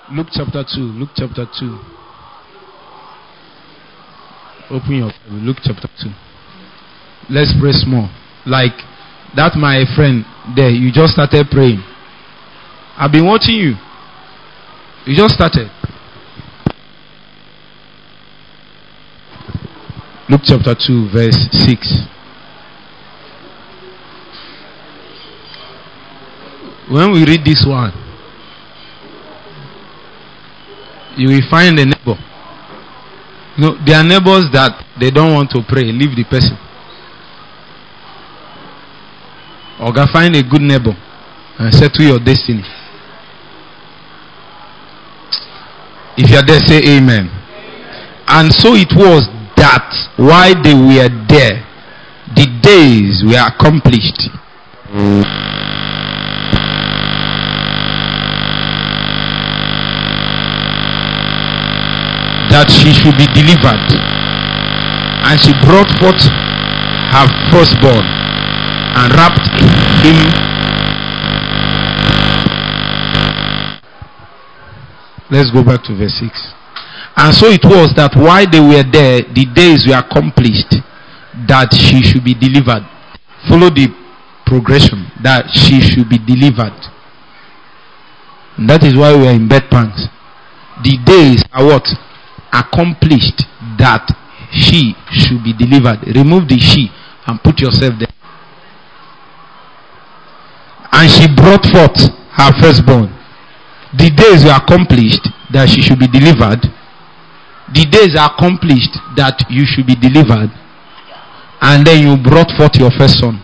Luke chapter 2. Luke chapter 2. Open your Bible. Luke chapter 2. Let's pray small. Like that, my friend there. You just started praying. I've been watching you. You just started. Luke chapter 2, verse 6. When we read this one, you will find a neighbor. No, there are neighbors that they don't want to pray. Leave the person. Or go find a good neighbor and settle your destiny. If you are there, say amen. And so it was that while they were there, the days were accomplished. That she should be delivered. And she brought forth her firstborn and wrapped him. Let's go back to verse 6. And so it was that while they were there, the days were accomplished that she should be delivered. Follow the progression. That she should be delivered. And that is why we are in bed pangs. The days are what? Accomplished that she should be delivered. Remove the she and put yourself there. And she brought forth her firstborn. The days were accomplished that she should be delivered. The days are accomplished that you should be delivered. And then you brought forth your first son.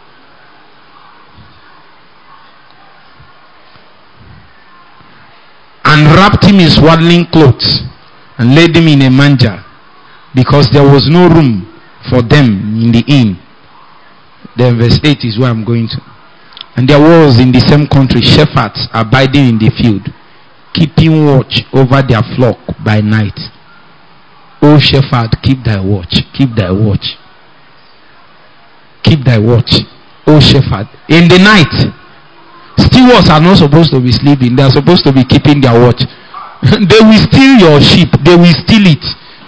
And wrapped him in swaddling clothes and laid him in a manger, because there was no room for them in the inn. Then verse 8 is where I'm going to. And there was in the same country shepherds abiding in the field, keeping watch over their flock by night. O shepherd, keep thy watch. Keep thy watch. Keep thy watch. O shepherd. In the night, stewards are not supposed to be sleeping. They are supposed to be keeping their watch. They will steal your sheep. They will steal it.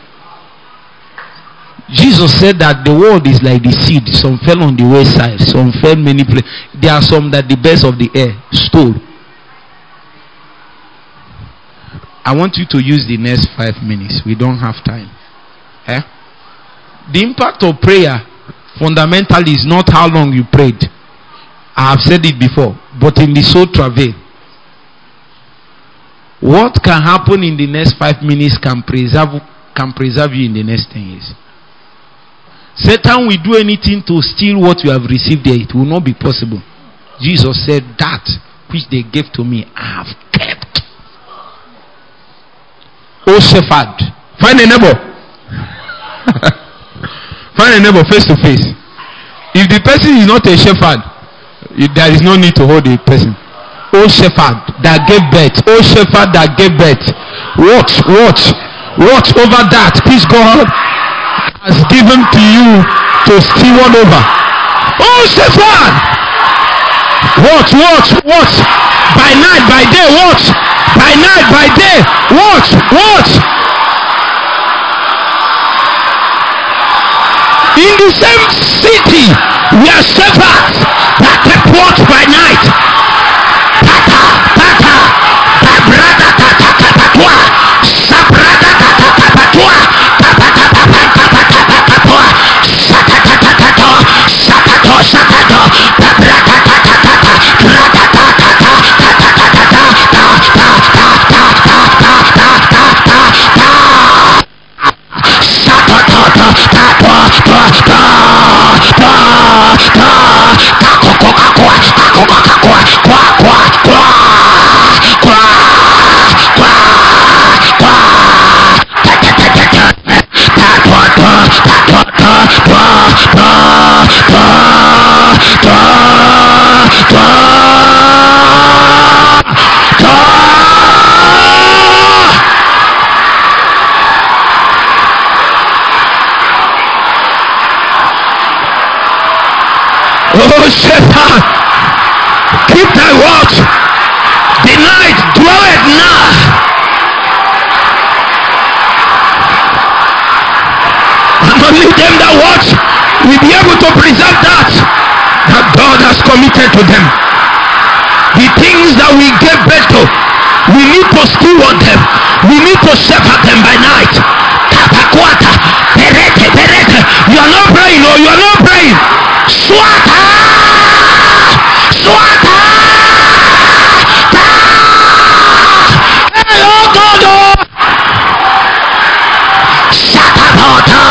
Jesus said that the world is like the seed. Some fell on the wayside. Some fell many places. There are some that the birds of the air stole. I want you to use the next 5 minutes. We don't have time. The impact of prayer fundamentally is not how long you prayed. I have said it before. But in the soul travail, what can happen in the next 5 minutes can preserve you in the next 10 years. Satan will do anything to steal what you have received there. It will not be possible. Jesus said, that which they gave to me, I have kept. O shepherd. Find a neighbor. Find a neighbor face to face. If the person is not a shepherd, there is no need to hold the person. O shepherd that gave birth. O shepherd that gave birth. Watch over that which God has given to you to steward over. Oh shepherd, watch. By night, by day, watch. By night, by day, watch. In the same city, we are shepherds that kept watch by night. Oh shepherd, keep thy watch. The night dwelleth nigh. only them that watch will be able to preserve that God has committed to them. The things that we gave birth to, we need to steward them. We need to shepherd them by night. You are not praying, no, you are not praying. Swata! Swata! Hello, God! Shatabota!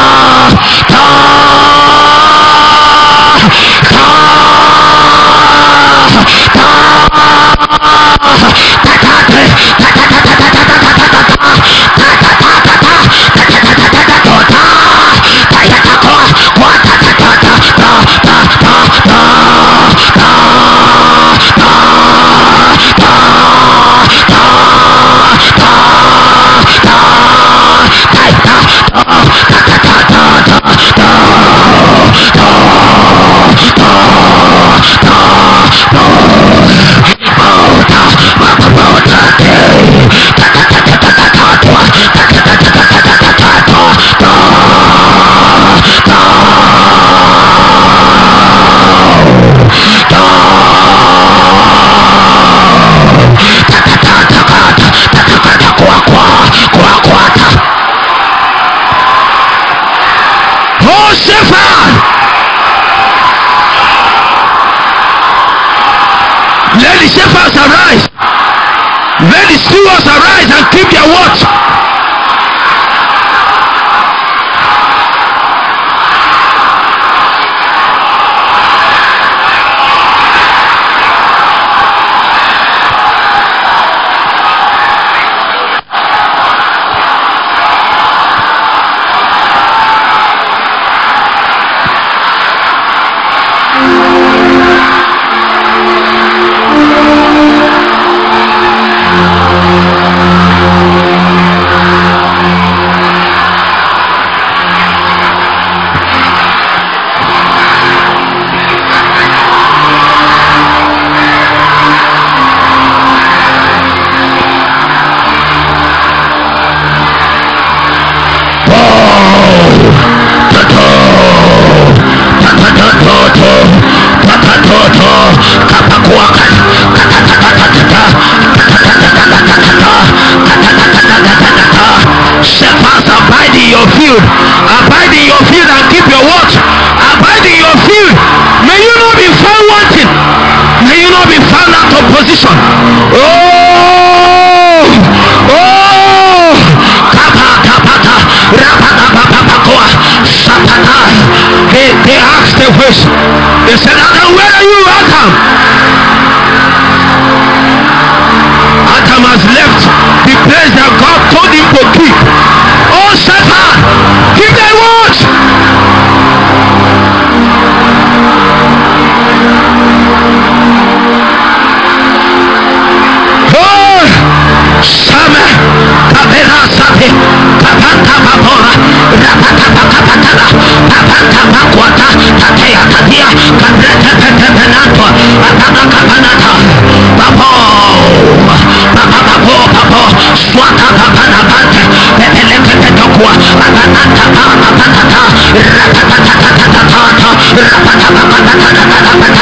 Oh, shepherd! Let the shepherds arise. Let the stewards arise and keep their watch. Shepherds, abide in your field. Abide in your field and keep your watch. Abide in your field. May you not be found wanting. May you not be found out of position. Oh, oh, they asked the question. They said, Adam, where are you, Adam? Adam has left the place that God told him to keep. Oh, shepherd, keep thy watch. Oh, Shama, Kabera Sapi, Kapanta Babora, Rapata Bakapatana, Papanta Bakwata, Tatea Tatia, Cabreta Pepenato, Apana Capanata, Papo, Papo, Papo, Swata Papana Pante, Pepeleke Petokua, Apanata, Apatata, Rapatata, Rapata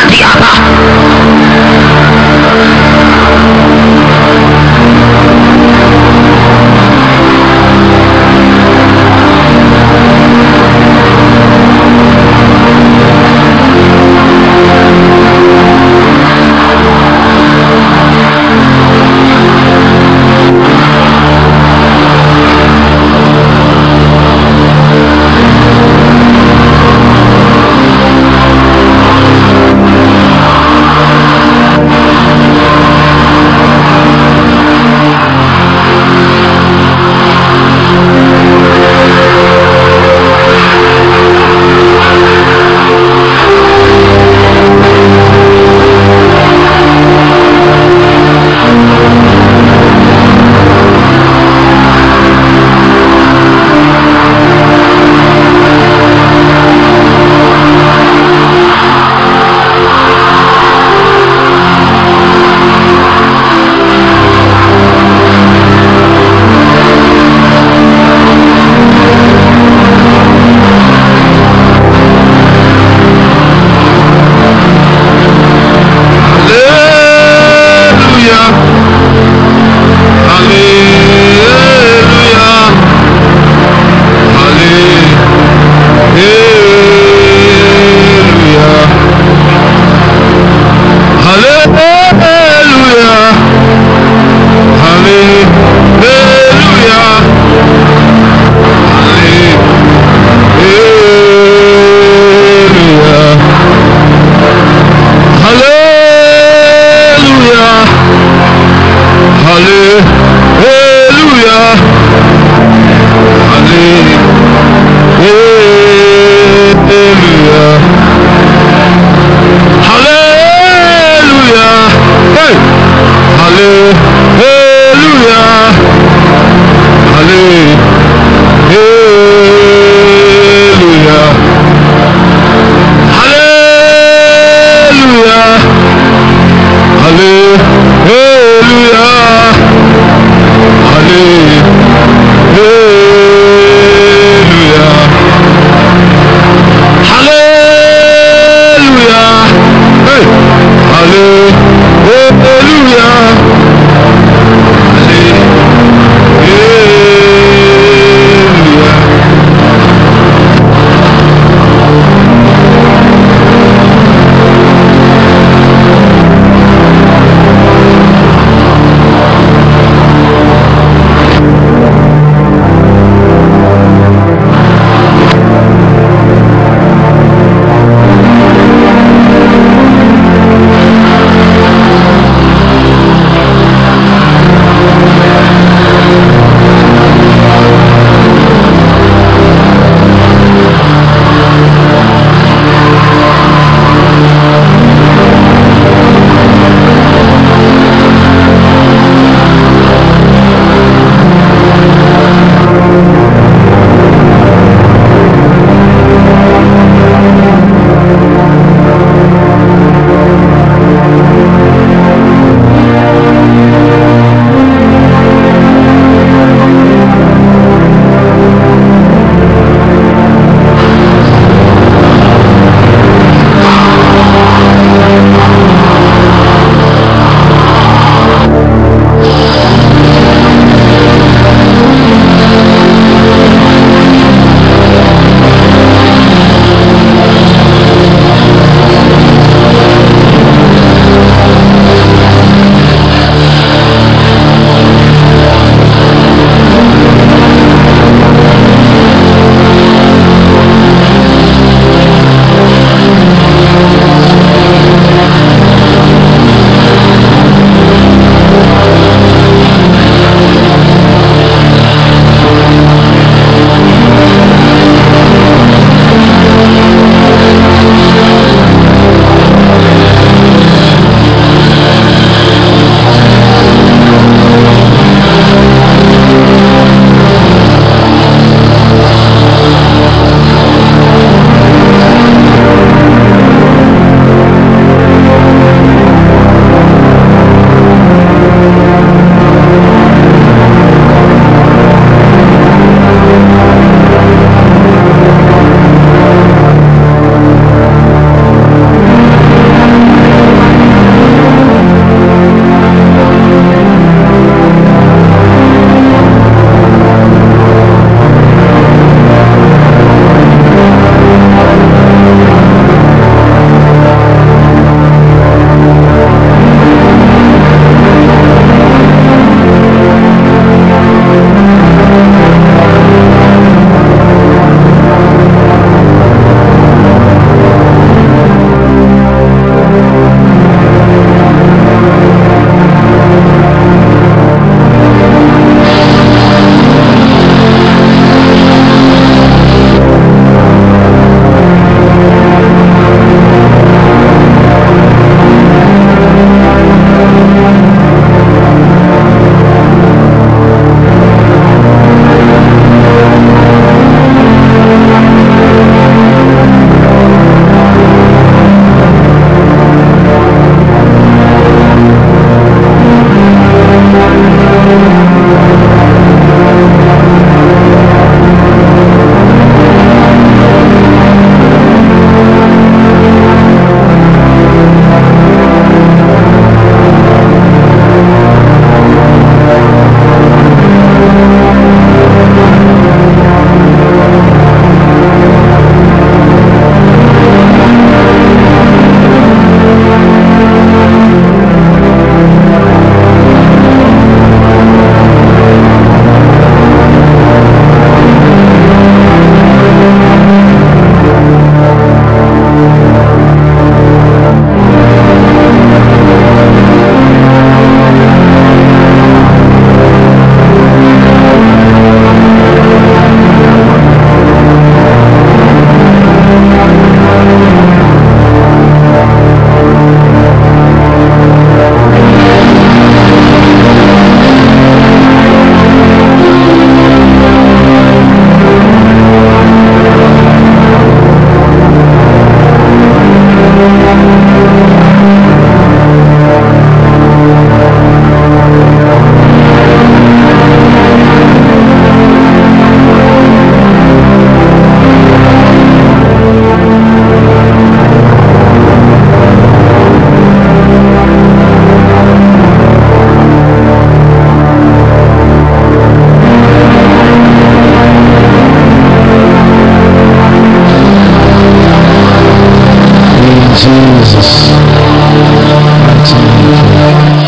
Jesus' mighty name.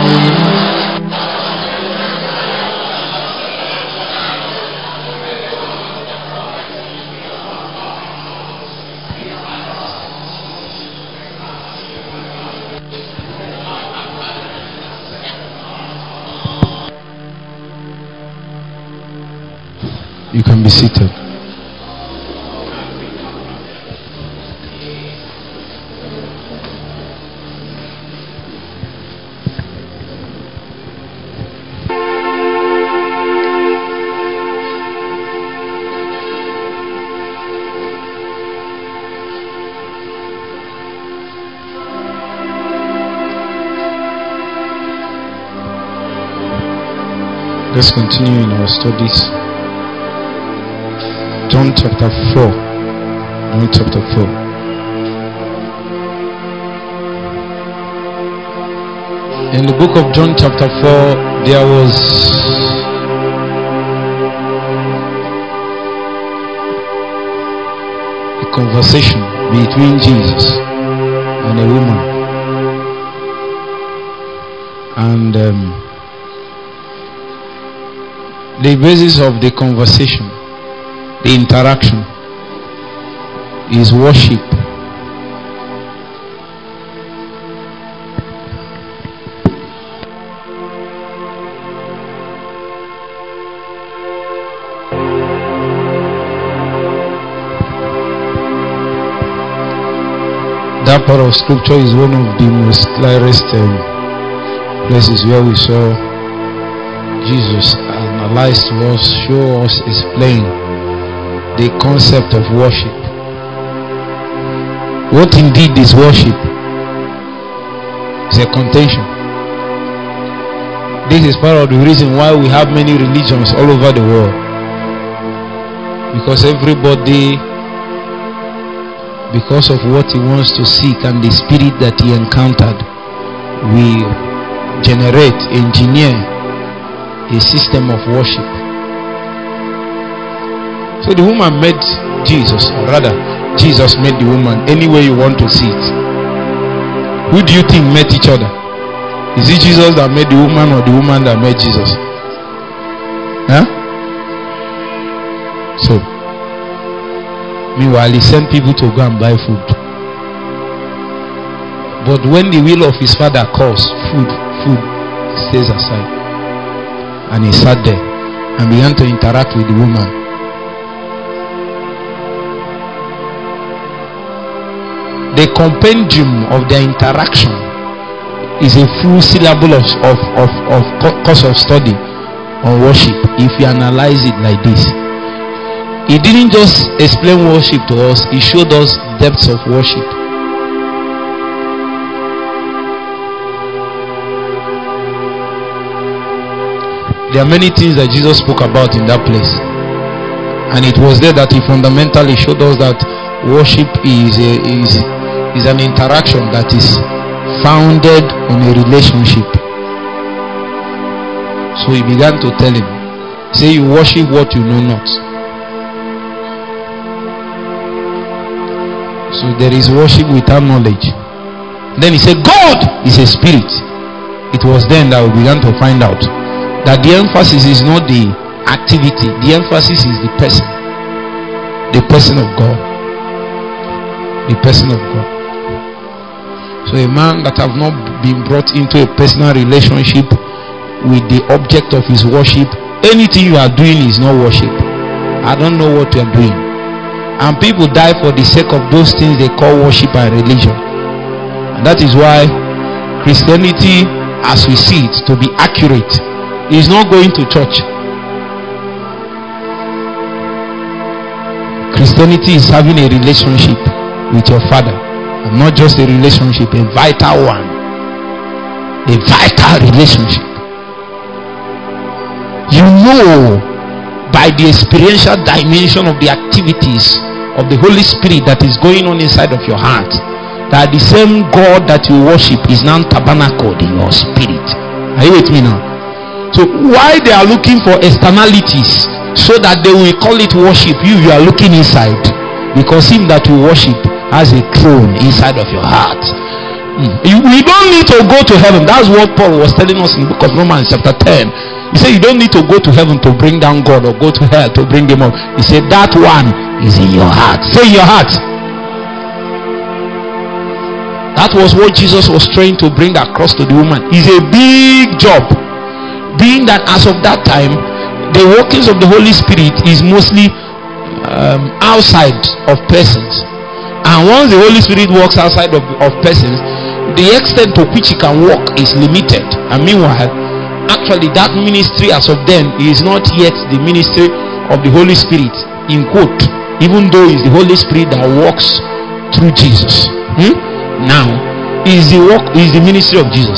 You can be seated. Let's continue in our studies. John chapter 4. John chapter 4. In the book of John chapter 4, there was a conversation between Jesus and a woman. And the basis of the conversation, the interaction, is worship. That part of scripture is one of the most clearest places where we saw Jesus analyze to us, show us, explain the concept of worship. What indeed is worship? It's a contention. This is part of the reason why we have many religions all over the world. Because everybody, because of what he wants to seek and the spirit that he encountered, will engineer a system of worship. So the woman met Jesus, or rather, Jesus met the woman, any way you want to see it. Who do you think met each other? Is it Jesus that met the woman or the woman that met Jesus? Huh? So, meanwhile, he sent people to go and buy food. But when the will of his father calls, food stays aside. And he sat there and began to interact with the woman. The compendium of their interaction is a full syllable of course of study on worship if you analyze it like this. He didn't just explain worship to us, he showed us depths of worship. There are many things that Jesus spoke about in that place. And it was there that he fundamentally showed us that worship is an interaction that is founded on a relationship. So he began to tell him, say, you worship what you know not. So there is worship without knowledge. Then he said, God is a spirit. It was then that we began to find out that the emphasis is not the activity, the emphasis is the person. The person of God. The person of God. So a man that have not been brought into a personal relationship with the object of his worship, anything you are doing is not worship. I don't know what you are doing. And people die for the sake of those things they call worship and religion. And that is why Christianity, as we see it, to be accurate, is not going to church. Christianity is having a relationship with your Father, and not just a relationship, a vital one, a vital relationship. You know by the experiential dimension of the activities of the Holy Spirit that is going on inside of your heart, that the same God that you worship is now tabernacled in your spirit. Are you with me now? So why they are looking for externalities so that they will call it worship, you are looking inside, because him that you worship has a throne inside of your heart. We don't need to go to heaven. That's what Paul was telling us in the book of Romans chapter 10. He said you don't need to go to heaven to bring down God or go to hell to bring him up. He said that one is in your heart. Say in your heart. That was what Jesus was trying to bring across to the woman. It's a big job. Being that as of that time, the workings of the Holy Spirit is mostly outside of persons. And once the Holy Spirit works outside of persons, the extent to which he can work is limited. And meanwhile, actually that ministry as of then is not yet the ministry of the Holy Spirit, in quote, even though it's the Holy Spirit that works through Jesus. Now is the ministry of Jesus.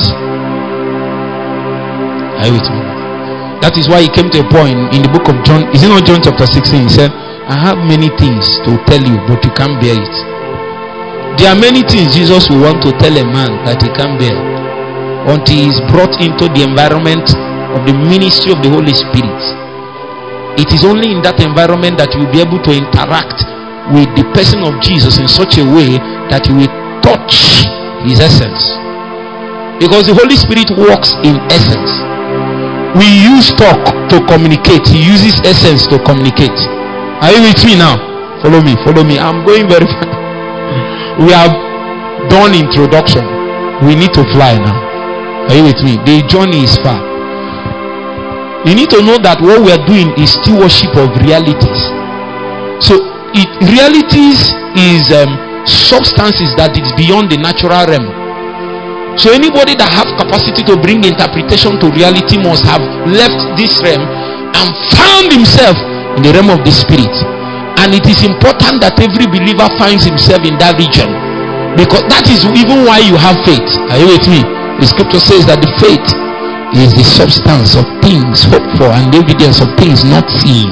Are you with me? That is why he came to a point in the book of John. Is it not John chapter 16? He said, I have many things to tell you, but you can't bear it. There are many things Jesus will want to tell a man that he can't bear until he is brought into the environment of the ministry of the Holy Spirit. It is only in that environment that you will be able to interact with the person of Jesus in such a way that you will touch his essence. Because the Holy Spirit works in essence. We use talk to communicate. He uses essence to communicate. Are you with me now? Follow me. I'm going very fast. We have done introduction. We need to fly now. Are you with me? The journey is far. You need to know that what we are doing is stewardship of realities. So realities is substances that is beyond the natural realm. So anybody that have capacity to bring interpretation to reality must have left this realm and found himself in the realm of the spirit. And it is important that every believer finds himself in that region, because that is even why you have faith. Are you with me? The scripture says that the faith is the substance of things hoped for and the evidence of things not seen.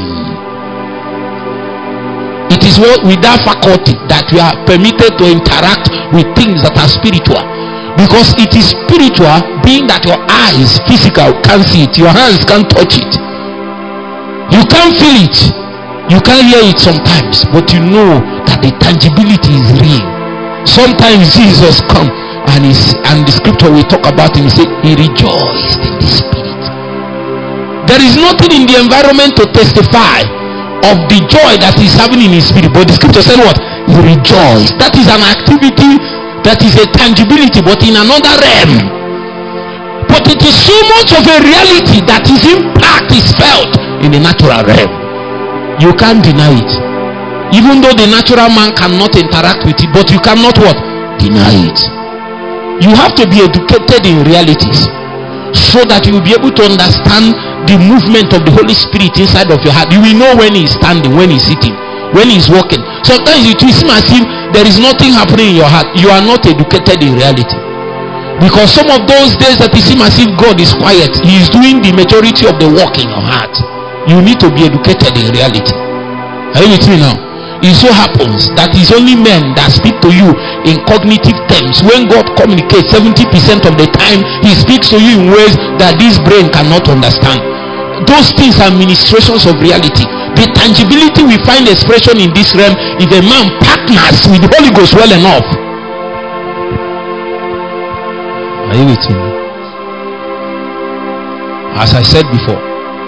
It is with that faculty that we are permitted to interact with things that are spiritual, because it is spiritual, being that your eyes physical can't see it, your hands can't touch it, you can't feel it, you can't hear it sometimes, but you know that the tangibility is real. Sometimes Jesus come and the scripture we talk about him, he say he rejoiced in the spirit. There is nothing in the environment to testify of the joy that is having in his spirit, but the scripture said what? He rejoiced. That is an activity, that is a tangibility, but in another realm. But it is so much of a reality that his impact is felt in the natural realm. You can't deny it. Even though the natural man cannot interact with it, but you cannot what? Deny it. You have to be educated in realities so that you will be able to understand the movement of the Holy Spirit inside of your heart. You will know when he is standing, when he is sitting, when he is walking. Sometimes it will seem as if there is nothing happening in your heart. You are not educated in reality. Because some of those days that it seems as if God is quiet, he is doing the majority of the work in your heart. You need to be educated in reality. Are you with me now? It so happens that it's only men that speak to you in cognitive terms. When God communicates, 70% of the time he speaks to you in ways that this brain cannot understand. Those things are ministrations of reality. The tangibility we find expression in this realm if a man partners with the Holy Ghost well enough. Are you with me? As I said before,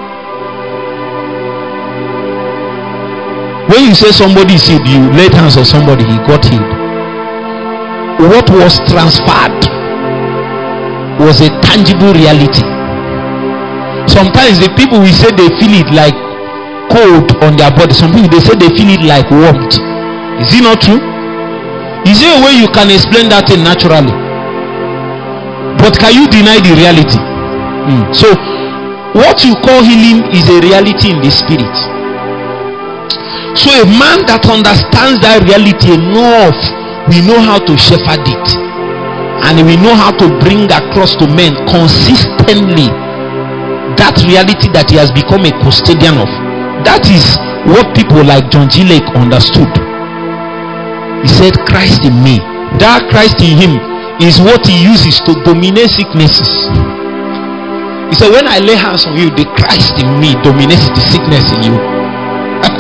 when you say somebody is healed, you laid hands on somebody, he got healed. What was transferred was a tangible reality. Sometimes the people will say they feel it like cold on their body. Some people they say they feel it like warmth. Is it not true? Is there a way you can explain that thing naturally? But can you deny the reality? So what you call healing is a reality in the spirit. So a man that understands that reality enough, we know how to shepherd it, and we know how to bring across to men consistently that reality that he has become a custodian of. That is what people like John G. Lake understood. He said, Christ in me. That Christ in him is what he uses to dominate sicknesses. He said, when I lay hands on you, the Christ in me dominates the sickness in you.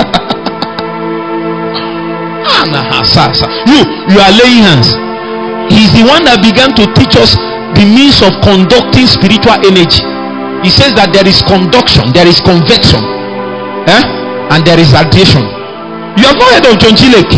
You are laying hands. He's the one that began to teach us the means of conducting spiritual energy. He says that there is conduction, there is convection, and there is radiation. You have not heard of John G. Lake?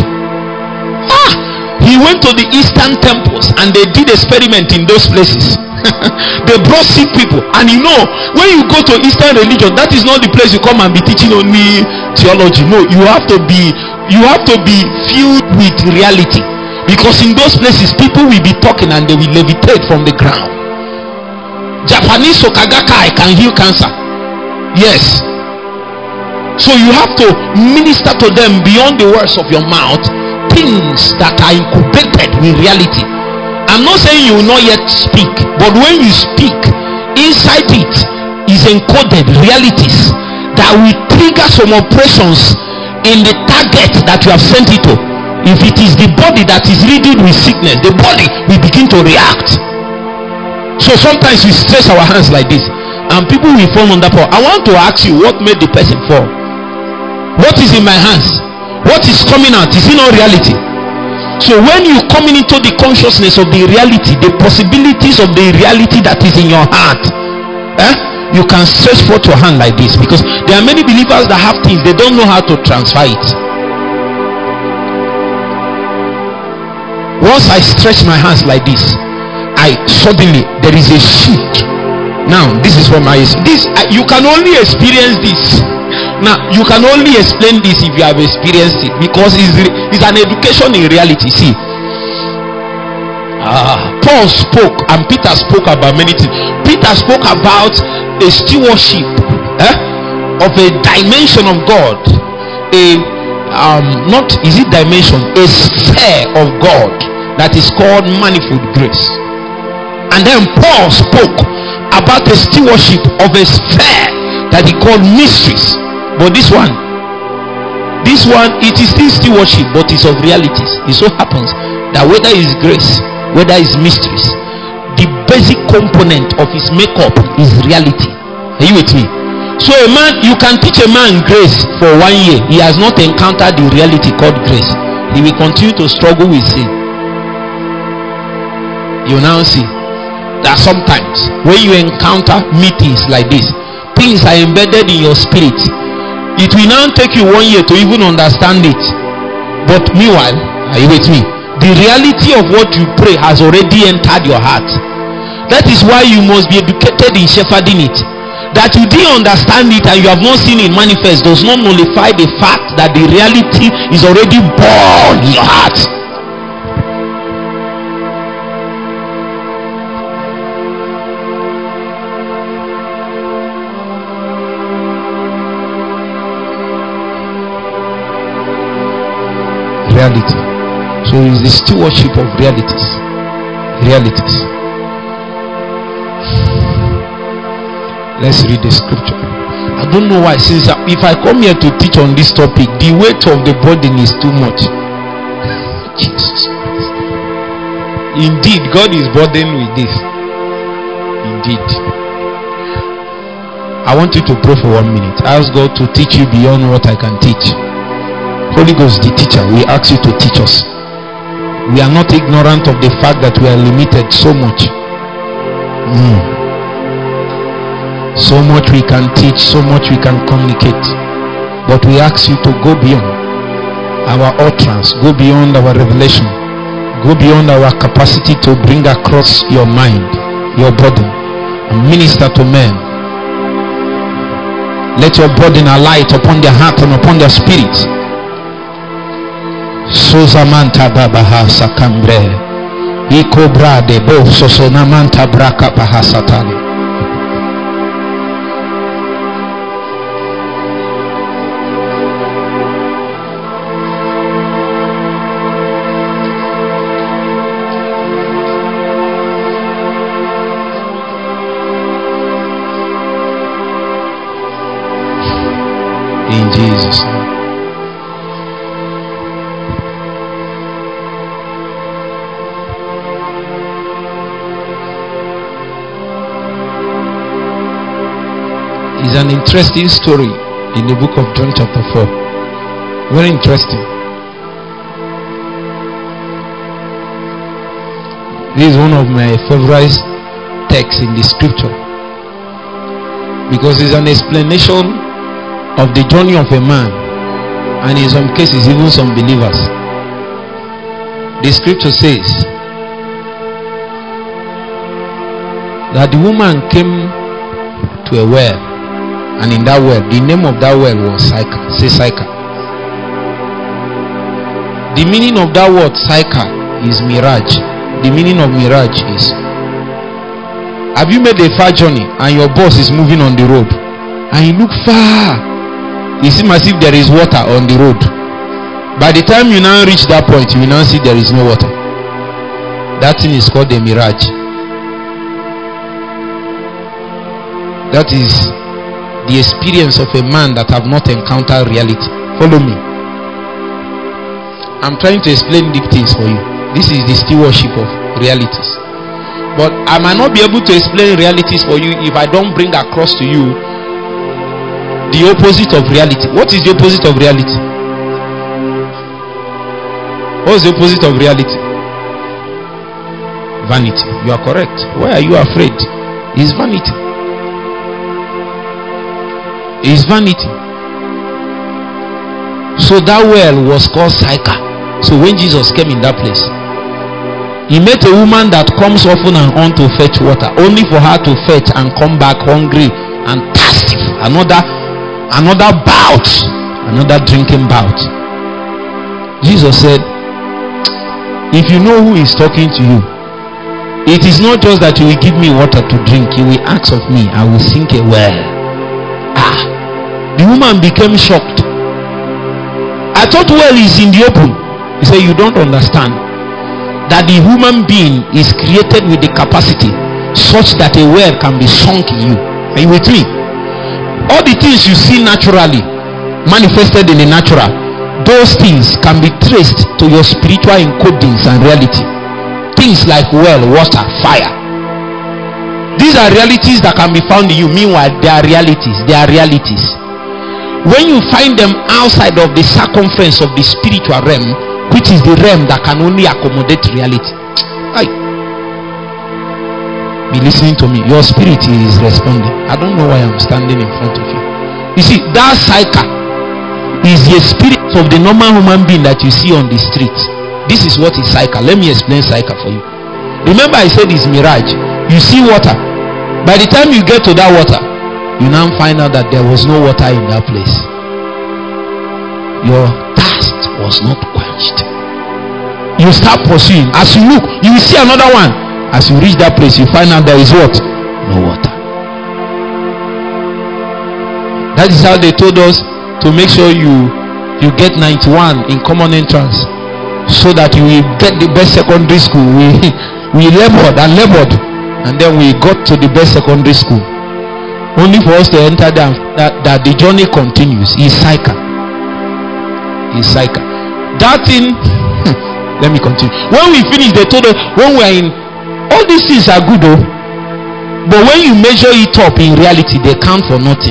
He went to the eastern temples and they did experiment in those places. They brought sick people, and you know, when you go to Eastern religion, that is not the place you come and be teaching only theology. No, you have to be filled with reality, because in those places people will be talking and they will levitate from the ground. Japanese Sokagakai can heal cancer. Yes. So you have to minister to them beyond the words of your mouth, things that are incubated with reality. I'm not saying you will not yet speak, but when you speak, inside it is encoded realities that will trigger some operations in the target that you have sent it to. If it is the body that is riddled with sickness, the body will begin to react. So sometimes we stretch our hands like this, and people will fall under power. I want to ask you, what made the person fall? What is in my hands? What is coming out? Is it not reality? So when you come into the consciousness of the reality, the possibilities of the reality that is in your heart, you can stretch forth your hand like this, because there are many believers that have things, they don't know how to transfer it. Once I stretch my hands like this, suddenly there is a shift. Now this is from you can only experience this. Now you can only explain this if you have experienced it, because it's an education in reality. See, Paul spoke and Peter spoke about many things. Peter spoke about a stewardship of a dimension of God, a sphere of God that is called manifold grace. And then Paul spoke about a stewardship of a sphere that he called mysteries. But this one, it is still stewardship, but it's of realities. It so happens that whether it's grace, whether it's mysteries, the basic component of his makeup is reality. Are you with me? So a man, you can teach a man grace for 1 year. He has not encountered the reality called grace. He will continue to struggle with sin. You now see that sometimes when you encounter meetings like this, things are embedded in your spirit. It will now take you 1 year to even understand it. But meanwhile, are you with me? The reality of what you pray has already entered your heart. That is why you must be educated in shepherding it. That you didn't understand it and you have not seen it manifest does not nullify the fact that the reality is already born in your heart. Reality. So it's the stewardship of realities. Let's read the scripture. I don't know why, since if I come here to teach on this topic, the weight of the burden is too much. Jesus Christ. Indeed, God is burdened with this. Indeed. I want you to pray for 1 minute. Ask God to teach you beyond what I can teach. Holy Ghost, the teacher, we ask you to teach us. We are not ignorant of the fact that we are limited so much. So much we can teach, so much we can communicate. But we ask you to go beyond our utterance, go beyond our revelation, go beyond our capacity to bring across your mind, your burden, and minister to men. Let your burden alight upon their heart and upon their spirit. Sozamanta babaha sakambre ikobra de bo sosonamanta braka bahasatali. In Jesus' name. It's an interesting story in the book of John chapter 4. Very interesting. This is one of my favorite texts in the scripture, because it's an explanation of the journey of a man, and in some cases even some believers. The scripture says that the woman came to a well, and in that well, the name of that well was Sychar. Say Sychar. The meaning of that word Sychar is mirage. The meaning of mirage is, have you made a far journey and your bus is moving on the road and you look far, it seems as if there is water on the road. By the time you now reach that point, you will now see there is no water. That thing is called a mirage. That is the experience of a man that have not encountered reality. Follow me. I'm trying to explain deep things for you. This is the stewardship of realities. But I might not be able to explain realities for you if I don't bring across to you the opposite of reality. What is the opposite of reality? What is the opposite of reality? Vanity. You are correct. Why are you afraid? It's vanity. It's vanity. So that well was called Sychar. So when Jesus came in that place, he met a woman that comes often and on to fetch water, only for her to fetch and come back hungry and thirsty. Another bout, another drinking bout. Jesus said, if you know who is talking to you, it is not just that you will give me water to drink. You will ask of me, I will sink a well. The woman became shocked. I thought well is in the open. He said, you don't understand that the human being is created with the capacity such that a well can be sunk in you. Are you with me? All the things you see naturally manifested in the natural, those things can be traced to your spiritual encodings and reality. Things like well, water, fire. These are realities that can be found in you. Meanwhile, they are realities. They are realities. When you find them outside of the circumference of the spiritual realm, which is the realm that can only accommodate reality. Be listening to me. Your spirit is responding. I don't know why I'm standing in front of you. You see, that Sychar is the spirit of the normal human being that you see on the street. This is what is Sychar. Let me explain Sychar for you. Remember I said it's mirage. You see water. By the time you get to that water, you now find out that there was no water in that place. Your thirst was not quenched. You start pursuing. As you look, you will see another one. As you reach that place, you find out there is what? No water. That is how they told us to make sure you get 91 in common entrance, so that you will get the best secondary school. We labored and labored, and then we got to the best secondary school, only for us to enter them that the journey continues. Is Sychar. Is Sychar. That thing. Let me continue. When we finish, they told us when we are in, all these things are good though, but when you measure it up in reality, they count for nothing.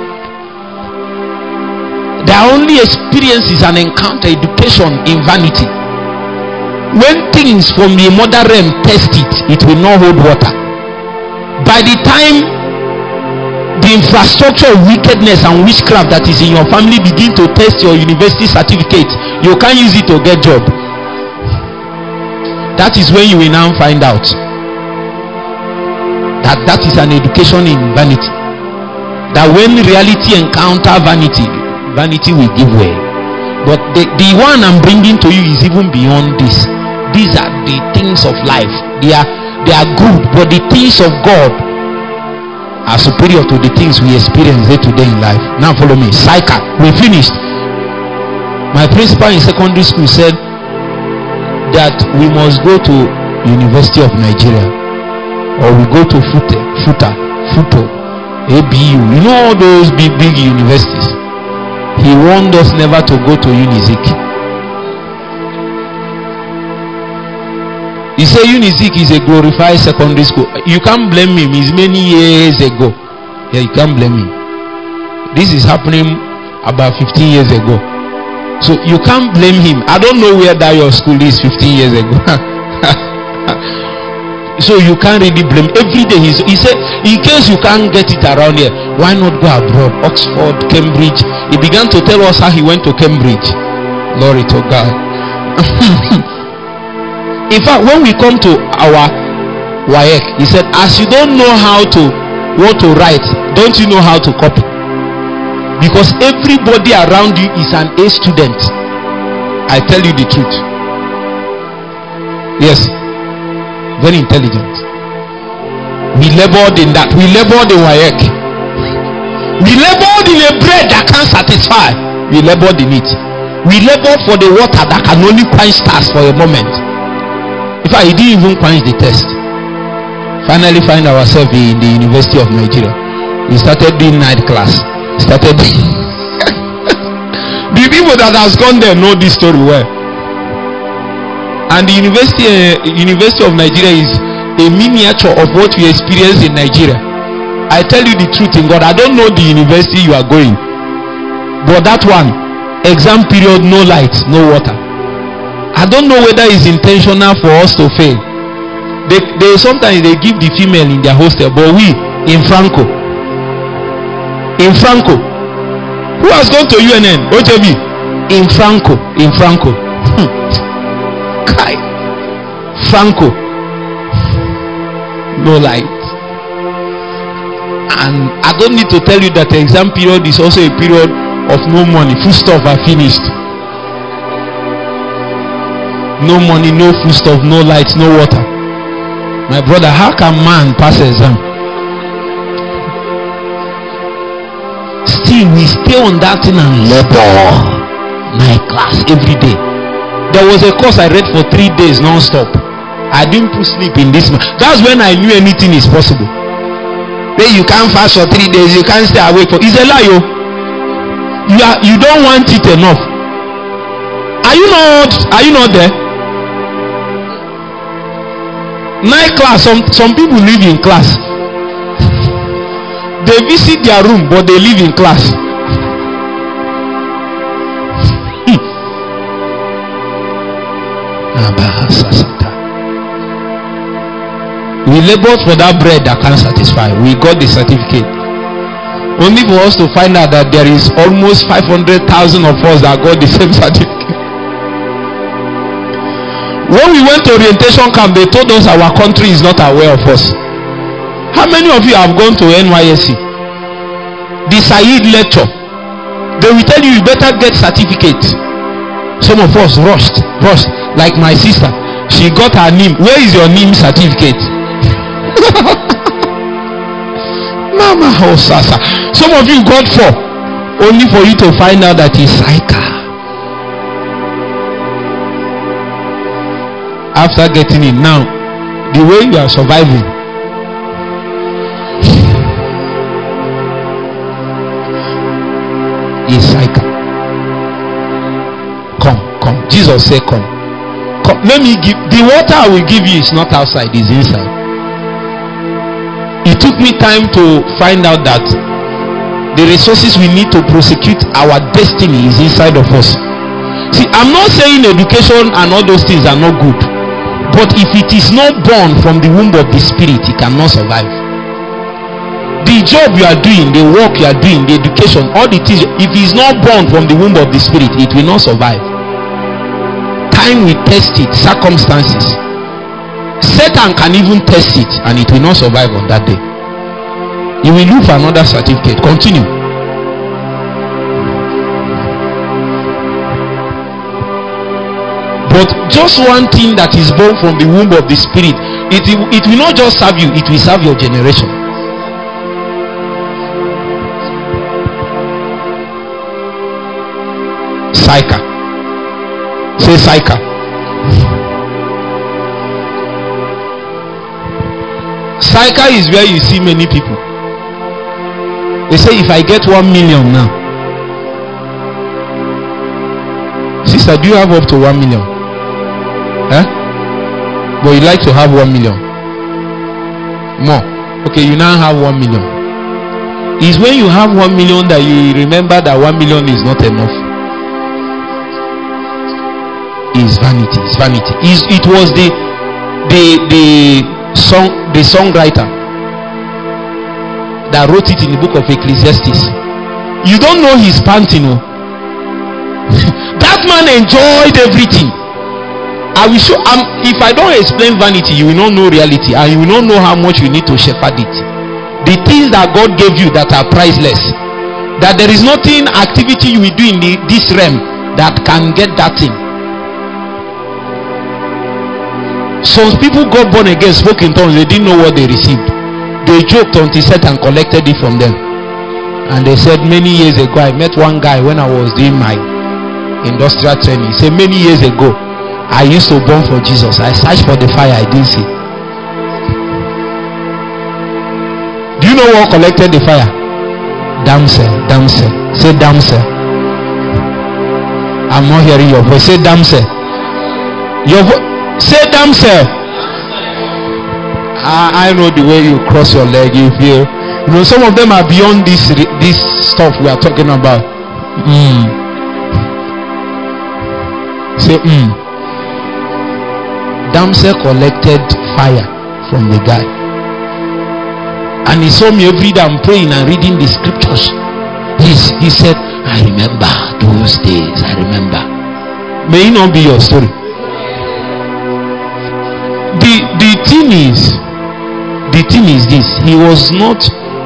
Their only experience is an encounter, education in vanity. When things from the mother realm test it, it will not hold water. By the time the infrastructure of wickedness and witchcraft that is in your family begin to test your university certificate, you can't use it to get job. That is when you will now find out that is an education in vanity. That when reality encounter vanity, vanity will give way. But the one I'm bringing to you is even beyond this. These are the things of life. They are good, but the things of God are superior to the things we experience day to day in life. Now follow me. Sychar. We finished. My principal in secondary school said that we must go to University of Nigeria, or we go to FUTA, ABU. You know all those big universities. He warned us never to go to Unizik. He said Unizik is a glorified secondary school. You can't blame him. It's many years ago. Yeah, you can't blame him. This is happening about 15 years ago. So you can't blame him. I don't know where that your school is 15 years ago. So you can't really blame. Every day he said, in case you can't get it around here, why not go abroad? Oxford, Cambridge. He began to tell us how he went to Cambridge. Glory to God. In fact, when we come to our WAEC, he said, as you don't know what to write, don't you know how to copy? Because everybody around you is an A student. I tell you the truth. Yes. Very intelligent. We labored in that. We labored in WAEC. We labored in a bread that can't satisfy. We labored in it. We labored for the water that can only quench thirst for a moment. In fact, he didn't even quench the thirst. Finally find ourselves in the University of Nigeria. We started doing night class. The people that has gone there know this story well. And the University of Nigeria is a miniature of what we experience in Nigeria. I tell you the truth in God, I don't know the university you are going, but that one, exam period, no light, no water. I don't know whether it's intentional for us to fail. They sometimes they give the female in their hostel, but we in Franco, who has gone to UNN, OJB, in Franco. Franco, no light. And I don't need to tell you that the exam period is also a period of no money. Food stuff are finished. No money, no food stuff, no light, no water. My brother, how can man pass exam? Still, we stay on that thing and labor. Night class every day. There was a course I read for 3 days non-stop. I didn't put sleep in this. That's when I knew anything is possible. Then you can't fast for 3 days. You can't stay awake for. It's a lie, yo. You don't want it enough. Are you not there? Night class. Some people live in class. They visit their room, but they live in class. We labored for that bread that can't satisfy. We got the certificate. Only for us to find out that there is almost 500,000 of us that got the same certificate. When we went to orientation camp, they told us our country is not aware of us. How many of you have gone to NYSC? The Said lecture. They will tell you better get certificate. Some of us rushed. Like my sister. She got her NIM. Where is your NIM certificate? Mama Hosasa. Some of you got 4 only for you to find out that it's Saika. After getting it now, the way you are surviving, is Saika. Come. Jesus said, come. Let me give the water I will give you is not outside, it's inside. It took me time to find out that the resources we need to prosecute our destiny is inside of us. See, I'm not saying education and all those things are not good, but if it is not born from the womb of the spirit, it cannot survive. The job you are doing, the work you are doing, the education, all the things, if it is not born from the womb of the spirit, it will not survive. Time will test it, circumstances. Satan can even test it and it will not survive on that day. You will look for another certificate. Continue. But just one thing that is born from the womb of the spirit, it will not just serve you, it will serve your generation. Psycha. Say Psycha. Psycha is where you see many people. They say, if I get 1 million now. Sister, do you have up to 1 million? But you like to have 1 million. More. Okay, you now have 1 million. It's when you have 1 million that you remember that 1 million is not enough. It's vanity. It's vanity. It was the the songwriter that wrote it in the book of Ecclesiastes. You don't know his panting. That man enjoyed everything. I will show. If I don't explain vanity, you will not know reality, and you will not know how much you need to shepherd it. The things that God gave you that are priceless, that there is nothing activity you will do in this realm that can get that thing. Some people got born again, spoke in tongues, they didn't know what they received. They joked until Satan collected it from them. And they said, many years ago, I met one guy when I was doing my industrial training. He said, many years ago, I used to burn for Jesus. I searched for the fire, I didn't see. Do you know what collected the fire? Damsel, damsel. Say damsel. I'm not hearing your voice. Say damsel. Say damsel. I know the way you cross your leg. You feel. You know, some of them are beyond this stuff we are talking about. Say Damsel collected fire from the guy, and he saw me every day. I'm praying and reading the scriptures. He said, I remember those days. I remember. May it not be your story. The thing is this. He was not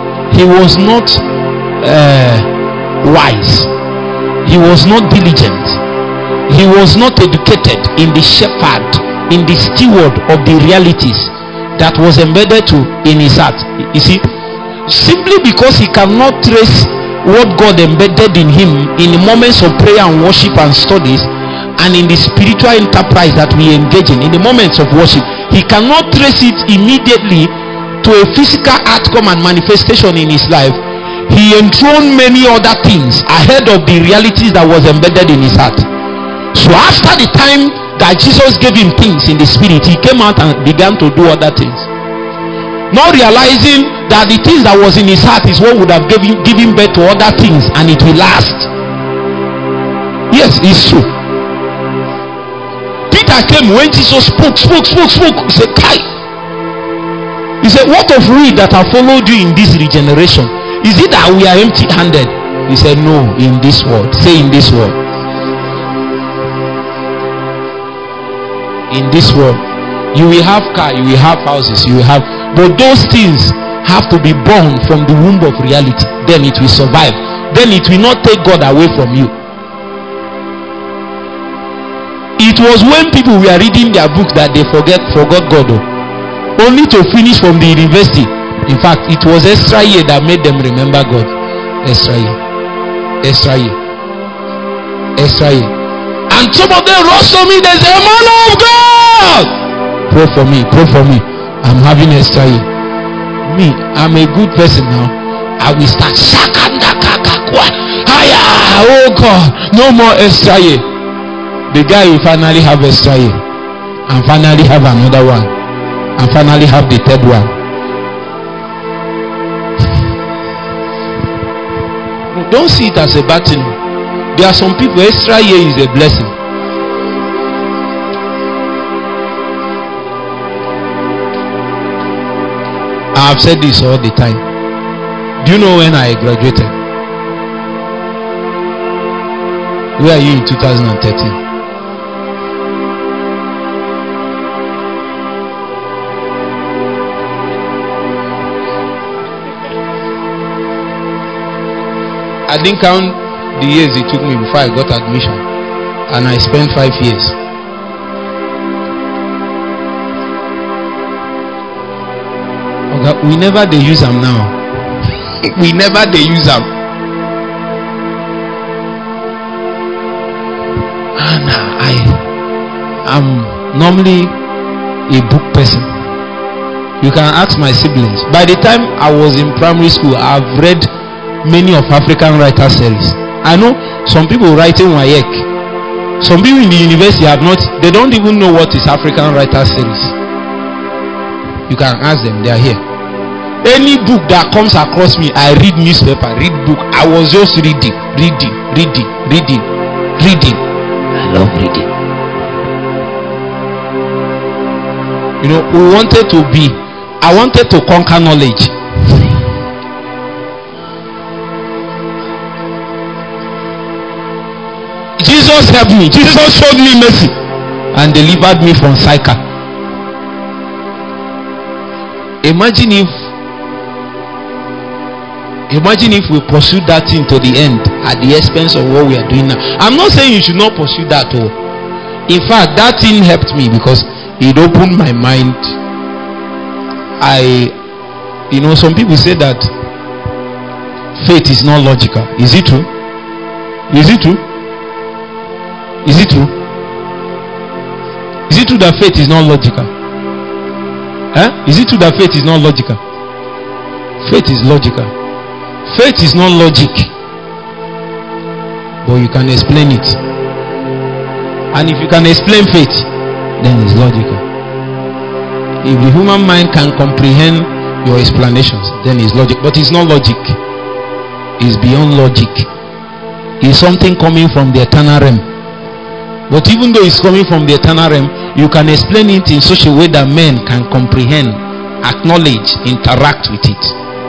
wise. He was not diligent. He was not educated in the shepherd, in the steward of the realities that was embedded in his heart. You see, simply because he cannot trace what God embedded in him in the moments of prayer and worship and studies, and in the spiritual enterprise that we engage in the moments of worship, he cannot trace it immediately to a physical outcome and manifestation in his life. He enthroned many other things ahead of the realities that was embedded in his heart. So after the time that Jesus gave him things in the spirit, he came out and began to do other things, not realizing that the things that was in his heart is what would have given birth to other things, and it will last. Yes, it's true. Peter came when Jesus spoke. He said, Kai. He said, what of we that have followed you in this regeneration? Is it that we are empty-handed? He said, no, in this world. Say, in this world. In this world, you will have car, you will have houses, you will have, but those things have to be born from the womb of reality. Then it will survive. Then it will not take God away from you. It was when people were reading their books that they forgot God, only to finish from the university. In fact, it was Extra year that made them remember God. Extra year. And some of them rose to me. They say, man of God, pray for me. I'm having extra year. Me, I'm a good person now. I will start oh God, no more extra year. The guy will finally have extra year, and finally have another one, and finally have the third one. Don't see it as a bad thing. There are some people, extra year is a blessing. I have said this all the time. Do you know when I graduated? Where are you in 2013? I didn't count the years it took me before I got admission, and I spent 5 years. Okay, we never they use them now. We never they use them. And I am normally a book person. You can ask my siblings. By the time I was in primary school, I've read many of African writer series. I know some people writing WAEC. Some people in the university have not, they don't even know what is African writer series. You can ask them, they are here. Any book that comes across me, I read newspaper, read book. I was just reading. I love reading. I wanted to conquer knowledge. Jesus helped me. Jesus showed me mercy and delivered me from Sychar. Imagine if we pursue that thing to the end at the expense of what we are doing now. I'm not saying you should not pursue that. In fact, that thing helped me because it opened my mind. Some people say that faith is not logical. Is it true? Is it true? Is it true? Is it true that faith is not logical? Is it true that faith is not logical? Faith is logical. Faith is not logic, but you can explain it. And if you can explain faith, then it's logical. If the human mind can comprehend your explanations, then it's logic. But it's not logic. It's beyond logic. It's something coming from the eternal realm. But even though it's coming from the eternal realm, you can explain it in such a way that men can comprehend, acknowledge, interact with it.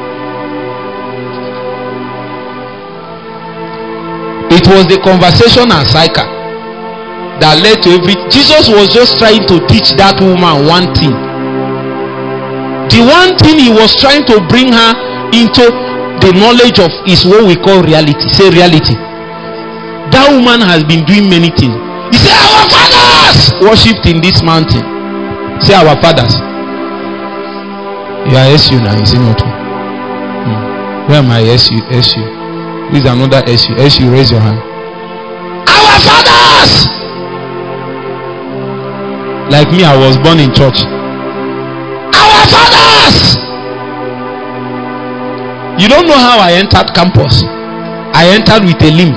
It was the conversation at Sychar that led to everything. Jesus was just trying to teach that woman one thing. The one thing he was trying to bring her into the knowledge of is what we call reality. Say reality. That woman has been doing many things. He said, our fathers worshipped in this mountain. Say, our fathers. You are SU now, is it not? Where am I? SU. This is another SU. SU, raise your hand. Our fathers! Like me, I was born in church. Our fathers! You don't know how I entered campus. I entered with a limp.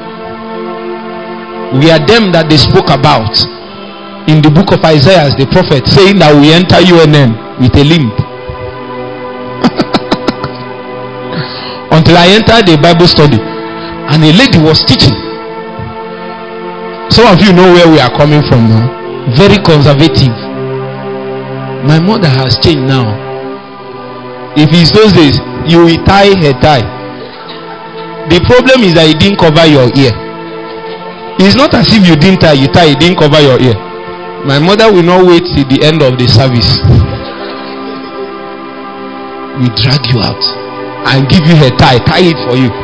We are them that they spoke about in the book of Isaiah, the prophet, saying that we enter UNN with a limp. Until I entered the Bible study and a lady was teaching. Some of you know where we are coming from now. Very conservative. My mother has changed now. If it's those days, you will tie her tie. The problem is that you didn't cover your ear. It's not as if you didn't tie, you didn't cover your ear. My mother will not wait till the end of the service. We drag you out and give you her tie it for you.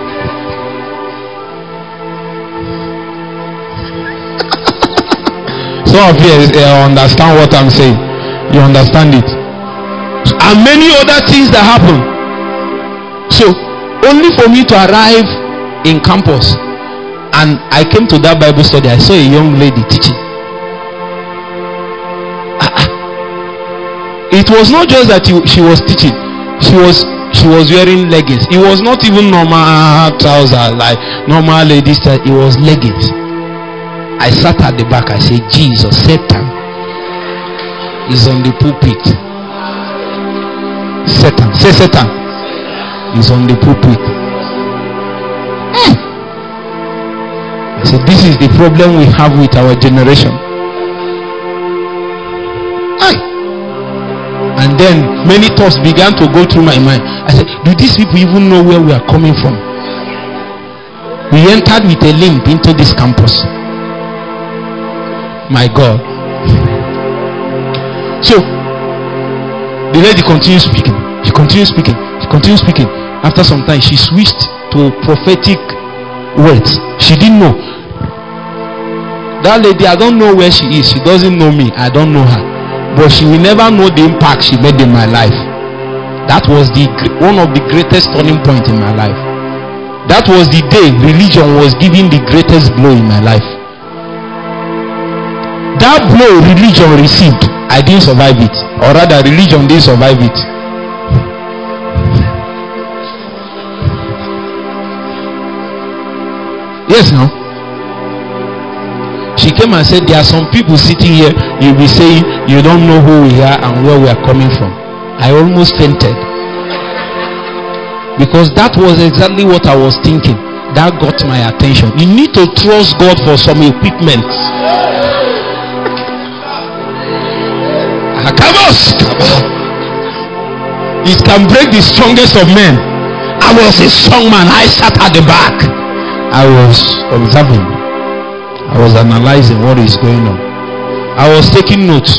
Some of you understand what I'm saying. You understand it. And many other things that happen. So, only for me to arrive in campus, and I came to that Bible study, I saw a young lady teaching. It was not just that she was teaching. She was wearing leggings. It was not even normal trousers like normal ladies. It was leggings. I sat at the back. I said, Jesus, Satan is on the pulpit. Satan. Say Satan is on the pulpit. I said, this is the problem we have with our generation. And then many thoughts began to go through my mind. I said, do these people even know where we are coming from? We entered with a limp into this campus. My God. So the lady continued speaking. She continued speaking. She continued speaking. After some time, she switched to prophetic words. She didn't know. That lady, I don't know where she is. She doesn't know me. I don't know her. But she will never know the impact she made in my life. That was one of the greatest turning points in my life. That was the day religion was giving the greatest blow in my life. That blow religion received, I didn't survive it. Or rather, religion didn't survive it. Yes, no? She came and said, there are some people sitting here, you'll be saying, you don't know who we are and where we are coming from. I almost fainted. Because that was exactly what I was thinking. That got my attention. You need to trust God for some equipment. It can break the strongest of men. I was a strong man. I sat at the back. I was observing. I was analyzing what is going on. I was taking notes.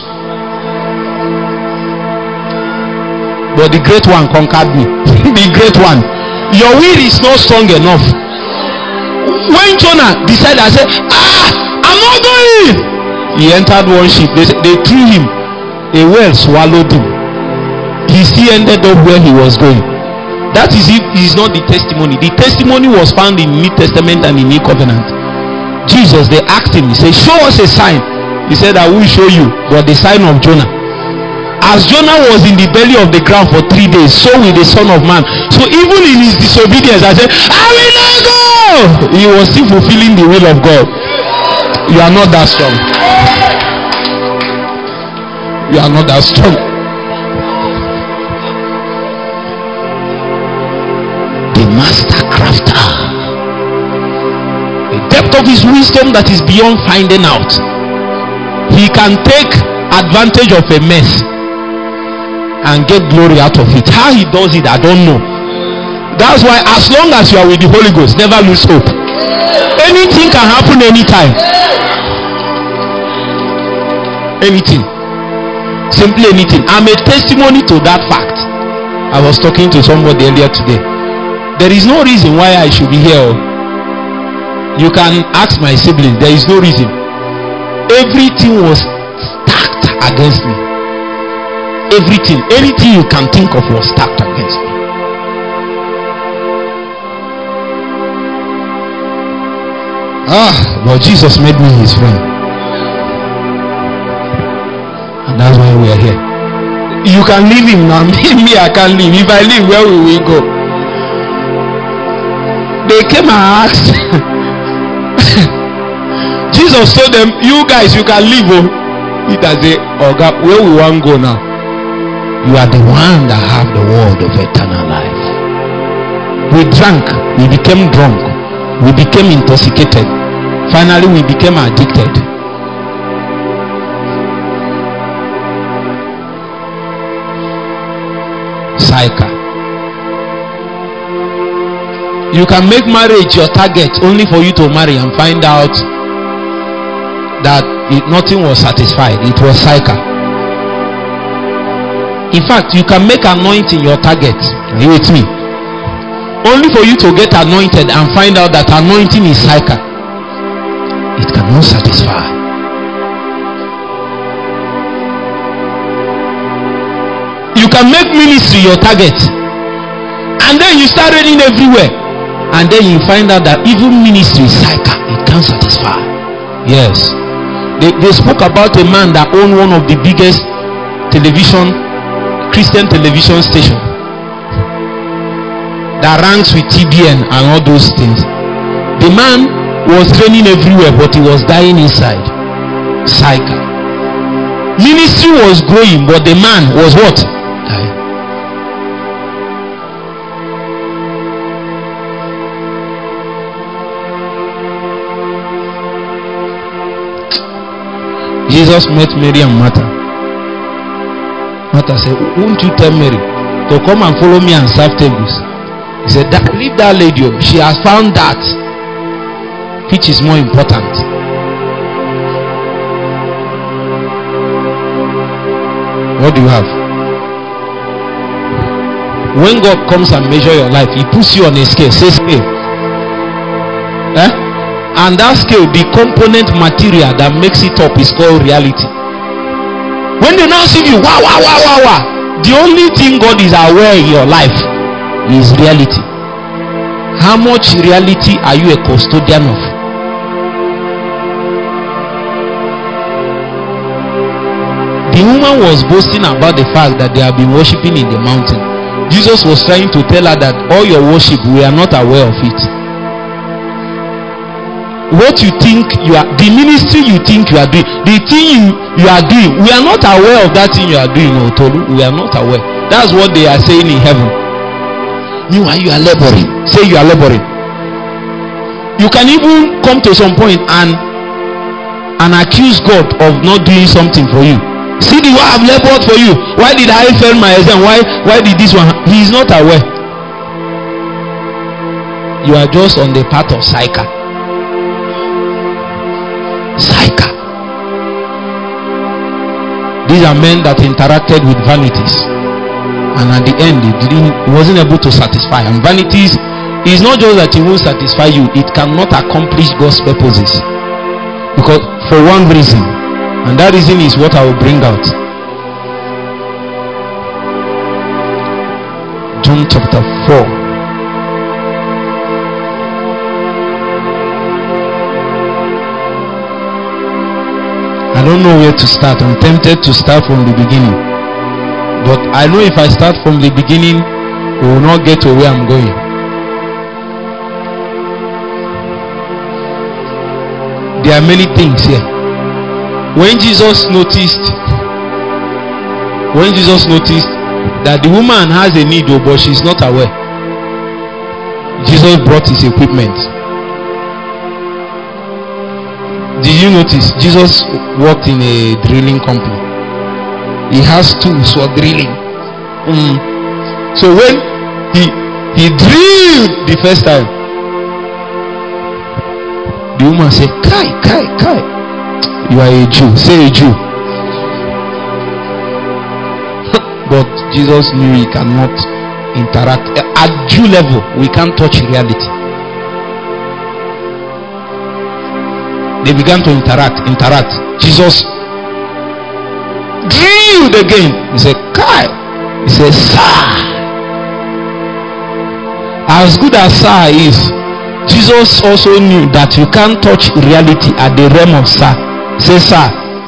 But the great one conquered me. The great one. Your will is not strong enough. When Jonah decided, I said, I'm not going. He entered one ship. They threw him. A whale swallowed him. He still ended up where he was going. That is it. Is not the testimony. The testimony was found in New Testament and in New Covenant. Jesus, they asked him, he said, show us a sign. He said, I will show you, but the sign of Jonah. As Jonah was in the belly of the ground for 3 days, so will the Son of Man. So even in his disobedience, I said, I will not go. He was still fulfilling the will of God. You are not that strong. You are not that strong. The master crafter. The depth of his wisdom that is beyond finding out. He can take advantage of a mess and get glory out of it. How he does it, I don't know. That's why as long as you are with the Holy Ghost, never lose hope. Anything can happen anytime. Anything. Simply anything. I'm a testimony to that fact. I was talking to somebody earlier today. There is no reason why I should be here. You can ask my siblings. There is no reason. Everything was stacked against me. Everything, anything you can think of was stacked against me. But Jesus made me his friend. And that's why we are here. You can leave him now. Me, I can't leave. If I leave, where will we go? They came and asked. Jesus told them, you guys, you can leave. Peter said, oh God, where we want to go now? You are the one that have the word of eternal life. We drank, we became drunk, we became intoxicated. Finally, we became addicted. Psyche. You can make marriage your target only for you to marry and find out that nothing was satisfied. It was psyche. In fact, you can make anointing your target. Are you with me? Only for you to get anointed and find out that anointing is psyche. It cannot satisfy. You can make ministry your target. And then you start reading everywhere. And then you find out that even ministry is psyche. It can't satisfy. Yes. They spoke about a man that owned one of the biggest Christian television station that ranks with TBN and all those things. The man was training everywhere, but he was dying inside. Psyche. Ministry was growing, but the man was what? Dying. Jesus met Mary and Martha. Martha said, won't you tell Mary to come and follow me and serve tables? He said, leave that lady. She has found that which is more important. What do you have? When God comes and measure your life, he puts you on a scale. Say scale. And that scale, the component material that makes it up is called reality. When they now see you, wow. The only thing God is aware in your life is reality. How much reality are you a custodian of? The woman was boasting about the fact that they have been worshiping in the mountain. Jesus was trying to tell her that all your worship, we are not aware of it. What you think you are, the ministry you think you are doing, the thing you are doing, we are not aware of that thing you are doing, Otolu. We are not aware. That's what they are saying in heaven. Meanwhile, you are laboring. Say you are laboring. You can even come to some point and accuse God of not doing something for you. See the way I've labored for you. Why did I fail my exam? Why did this one? He is not aware. You are just on the path of Sychar. Sychar. These are men that interacted with vanities, and at the end he wasn't able to satisfy. And vanities is not just that it won't satisfy you, it cannot accomplish God's purposes, because for one reason, and that reason is what I will bring out. John chapter 4. I don't know where to start. I'm tempted to start from the beginning, but I know if I start from the beginning, we will not get to where I'm going. There are many things here. When Jesus noticed that the woman has a need, but she's not aware, Jesus brought his equipment. Did you notice Jesus worked in a drilling company? He has tools for drilling. So when he drilled the first time, the woman said, Kai, you are a Jew. Say a Jew. But Jesus knew he cannot interact. At Jew level, we can't touch reality. They began to interact. Jesus drilled again. He said, Kai. He said, Sir. As good as Sir is, Jesus also knew that you can't touch reality at the realm of Sir. Say, Sir.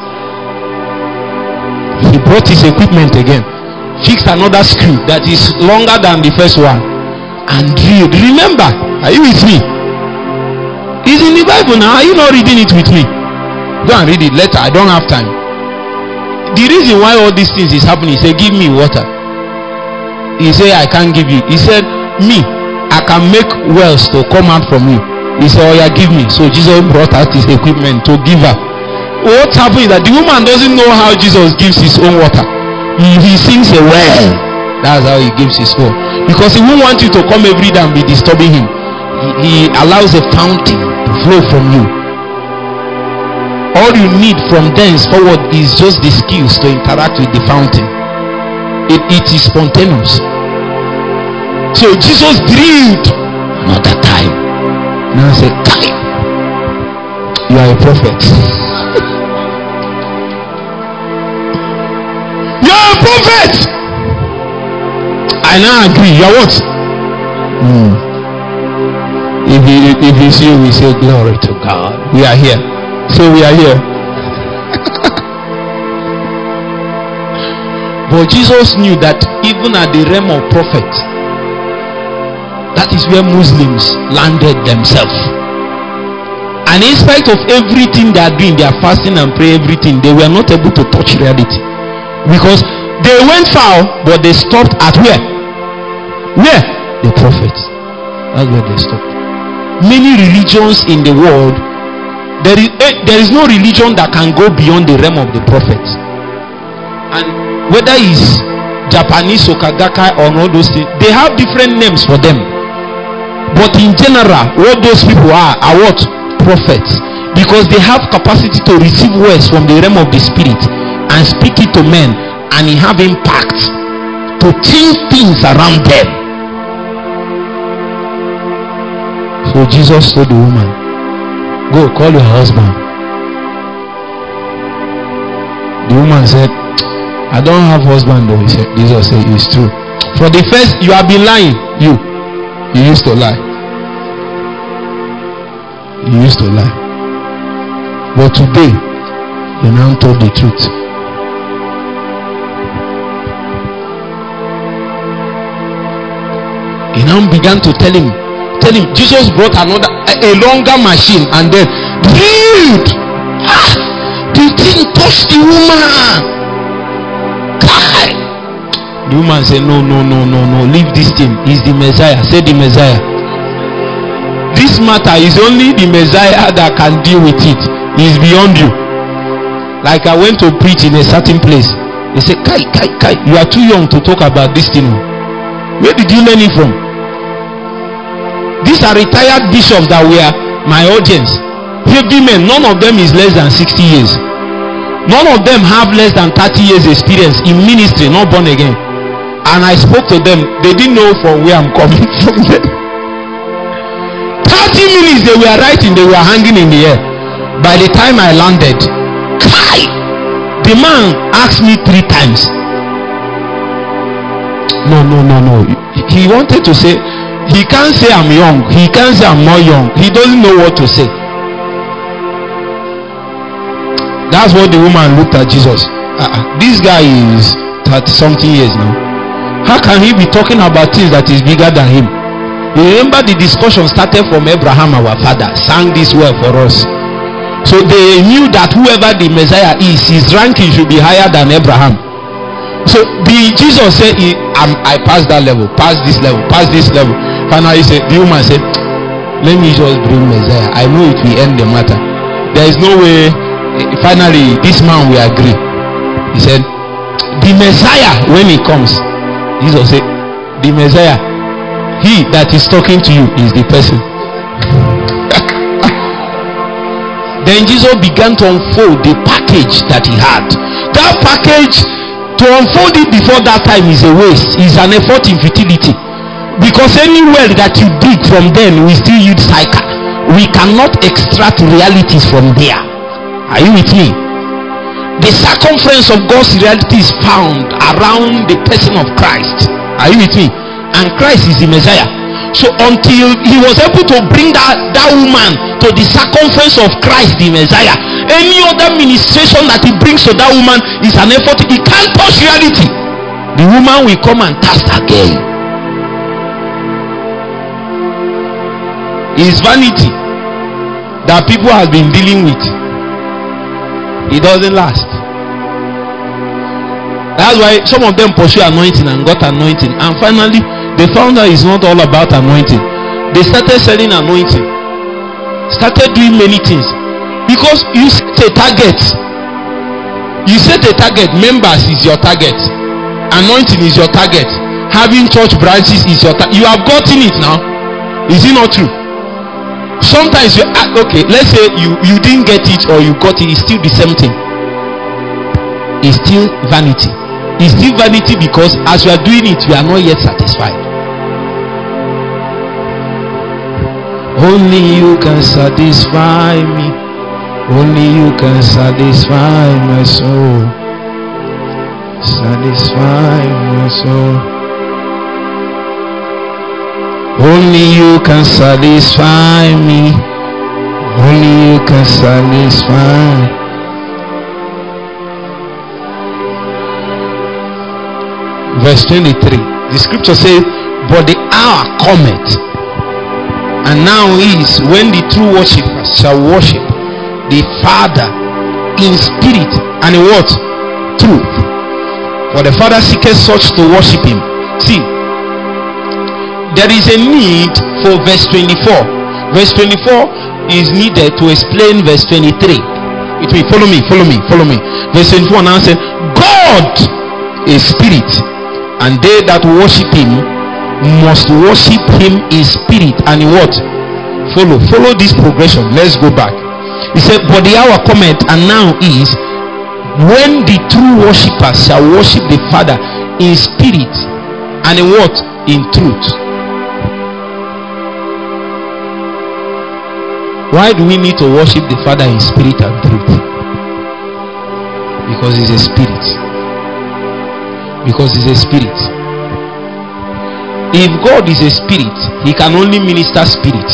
He brought his equipment again, fixed another screw that is longer than the first one, and drilled. Remember, are you with me? It's in the Bible now. Are you not reading it with me? Go and read it later. I don't have time. The reason why all these things is happening, he said, give me water. He said, I can't give you. He said, me, I can make wells to come out from you. He said, oh yeah, give me. So Jesus brought out his equipment to give her. What happened is that the woman doesn't know how Jesus gives his own water. He sings a well. That's how he gives his own. Because he won't want you to come every day and be disturbing him. He allows a fountain to flow from you. All you need from thenceforward is just the skills to interact with the fountain. It is spontaneous. So Jesus drilled another time. Now I say, Kai, you are a prophet. You are a prophet. I now agree. You are what? If it's you, we say glory to God. We are here. So we are here. But Jesus knew that even at the realm of prophet, that is where Muslims landed themselves. And in spite of everything they are doing, they are fasting and pray, everything, they were not able to touch reality. Because they went far, but they stopped at where? Where? The prophets. That's where they stopped. Many religions in the world, there is no religion that can go beyond the realm of the prophets. And whether it's Japanese Okagaka or all those things, they have different names for them. But in general, what those people are what? Prophets. Because they have capacity to receive words from the realm of the spirit and speak it to men, and it have impact to change things around them. So Jesus told the woman, go call your husband. The woman said, I don't have husband though. Jesus said, it's true. For the first, you have been lying. You used to lie. You used to lie. But today, you now told the truth. He now began to tell him. Jesus brought a longer machine and then drilled. The thing touched the woman. The woman said, no, leave this thing. He's the Messiah. Say the Messiah. This matter is only the Messiah that can deal with it. He's beyond you. Like I went to preach in a certain place. They say, Kai, you are too young to talk about this thing. Where did you learn it from? These are retired bishops that were my audience. Heavy men, none of them is less than 60 years. None of them have less than 30 years experience in ministry, not born again. And I spoke to them. They didn't know from where I'm coming from. 30 minutes they were writing, they were hanging in the air. By the time I landed, Kai! The man asked me 3 times. No. He wanted to say, he can't say I'm young. He can't say I'm not young. He doesn't know what to say. That's what the woman looked at Jesus. This guy is 30 something years now. How can he be talking about things that is bigger than him? Remember the discussion started from Abraham, our father, sang this well for us. So they knew that whoever the Messiah is, his ranking should be higher than Abraham. So Jesus said, I passed that level, passed this level, passed this level. Finally the woman said, let me just bring Messiah. I know it will end the matter. There is no way. Finally this man will agree. He said, the Messiah, when he comes, Jesus said, the Messiah, he that is talking to you is the person. Then Jesus began to unfold the package that he had. That package, to unfold it before that time is a waste, is an effort in futility. Because any well that you dig from then will still yield cycle. We cannot extract realities from there. Are you with me? The circumference of God's reality is found around the person of Christ. Are you with me? And Christ is the Messiah. So until he was able to bring that woman to the circumference of Christ the Messiah, any other ministration that he brings to that woman is an effort. He can't touch reality. The woman will come and cast again. It's vanity that people have been dealing with. It doesn't last. That's why some of them pursue anointing and got anointing, and finally they found out it's not all about anointing. They started selling anointing, started doing many things, because you set a target. You set a target. Members is your target. Anointing is your target. Having church branches is your target. You have gotten it now. Is it not true? Sometimes you okay. Let's say you didn't get it or you got it. It's still the same thing. It's still vanity. It's still vanity because as we are doing it, we are not yet satisfied. Only you can satisfy me. Only you can satisfy my soul. Satisfy my soul. Only you can satisfy me. Only you can satisfy. Verse 23. The scripture says, but the hour cometh, and now is, when the true worshippers shall worship the Father in spirit and in what? Truth. For the Father seeketh such to worship him. See, there is a need for verse 24. Verse 24 is needed to explain verse 23. It will follow me. Verse 24 now says, God is spirit, and they that worship him must worship him in spirit and in what? Follow this progression. Let's go back. He said, but the hour cometh, and now is, when the true worshippers shall worship the Father in spirit and in what? In truth. Why do we need to worship the Father in spirit and truth? Because he's a spirit. Because he's a spirit. If God is a spirit, he can only minister spirit.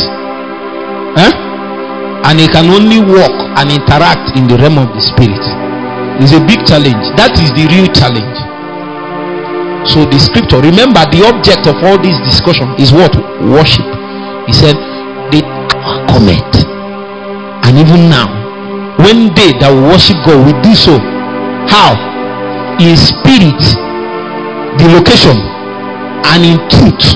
And he can only walk and interact in the realm of the spirit. It's a big challenge. That is the real challenge. So the scripture, remember, the object of all this discussion is what? Worship. He said, the hour cometh, and even now, when they that worship God will do so. How? In spirit, the location, and in truth.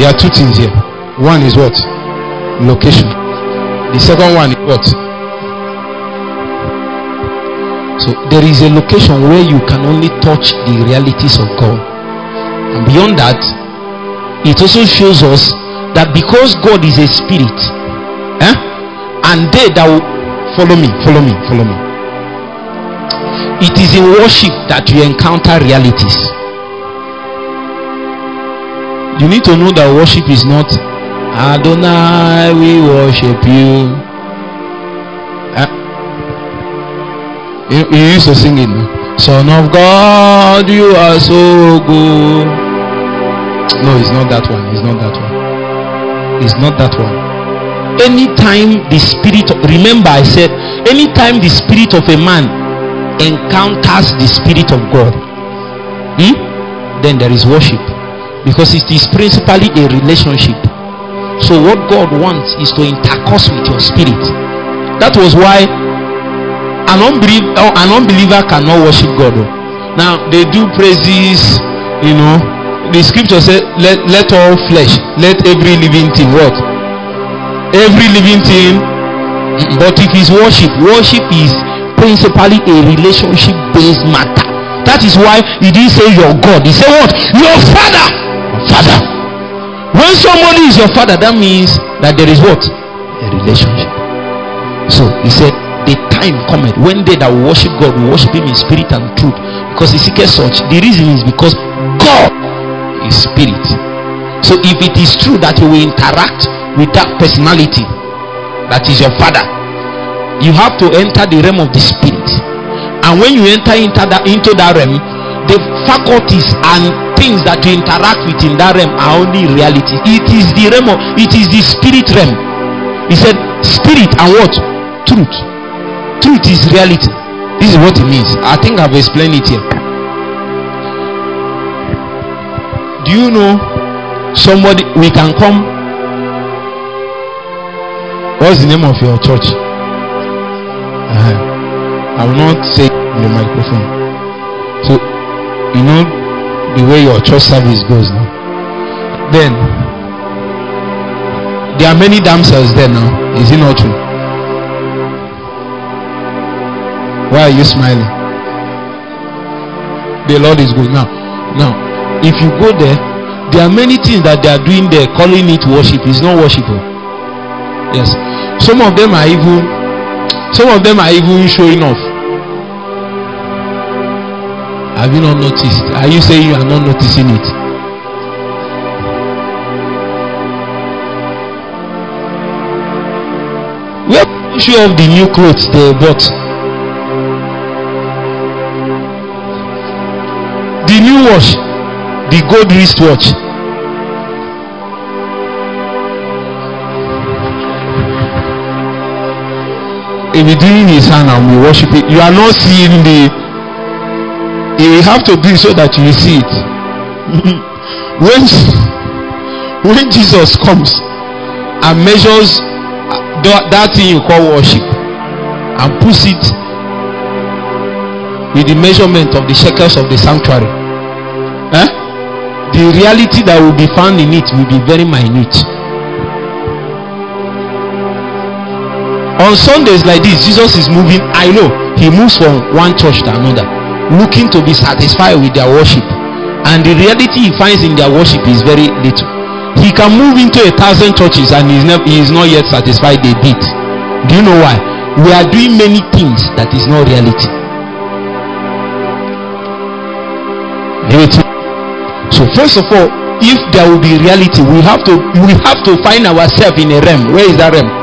There are two things here. One is what? Location. The second one is what? So there is a location where you can only touch the realities of God. And beyond that, it also shows us that because God is a spirit, and they that will follow me. It is in worship that you encounter realities. You need to know that worship is not Adonai, we worship you. You used to sing it, no? Son of God, you are so good. No, it's not that one. It's not that one. It's not that one. Anytime the spirit, remember I said, anytime the spirit of a man encounters the spirit of God, then there is worship, because it is principally a relationship. So what God wants is to intercourse with your spirit. That was why an unbeliever cannot worship God. Now they do praises, the scripture says, let all flesh, let every living thing, what? Every living thing. But if it's worship is principally a relationship based matter. That is why he didn't say your God, he said what? Your father. When somebody is your father, that means that there is what? A relationship. So he said, the time cometh when they that worship God will worship him in spirit and truth, because he seeketh such. The reason is because God is spirit. So if it is true that you will interact with that personality that is your father, you have to enter the realm of the spirit. And when you enter into that realm, the faculties and things that you interact with in that realm are only reality. It is the spirit realm. He said spirit and what? Truth. Truth is reality. This is what it means. I think I've explained it here. Do you know somebody? We can come. What's the name of your church? I will not say in the microphone. So the way your church service goes now. Then there are many damsels there now. Is it not true? Why are you smiling? The Lord is good. Now, if you go there are many things that they are doing there, calling it worship. It's not worship. Yes. Some of them are even showing off. Have you not noticed? Are you saying you are not noticing it? Where show off the new clothes they bought? The new watch, the gold wristwatch. If you do in his hand and we worship it, you are not seeing you have to do it so that you see it. when Jesus comes and measures that thing you call worship and puts it with the measurement of the shekels of the sanctuary, the reality that will be found in it will be very minute. On Sundays like this, Jesus is moving. I know he moves from one church to another, looking to be satisfied with their worship, and the reality he finds in their worship is very little. He can move into 1,000 churches and he is not yet satisfied a bit. Do you know why? We are doing many things that is not reality. So first of all, if there will be reality, we have to find ourselves in a realm. Where is that realm?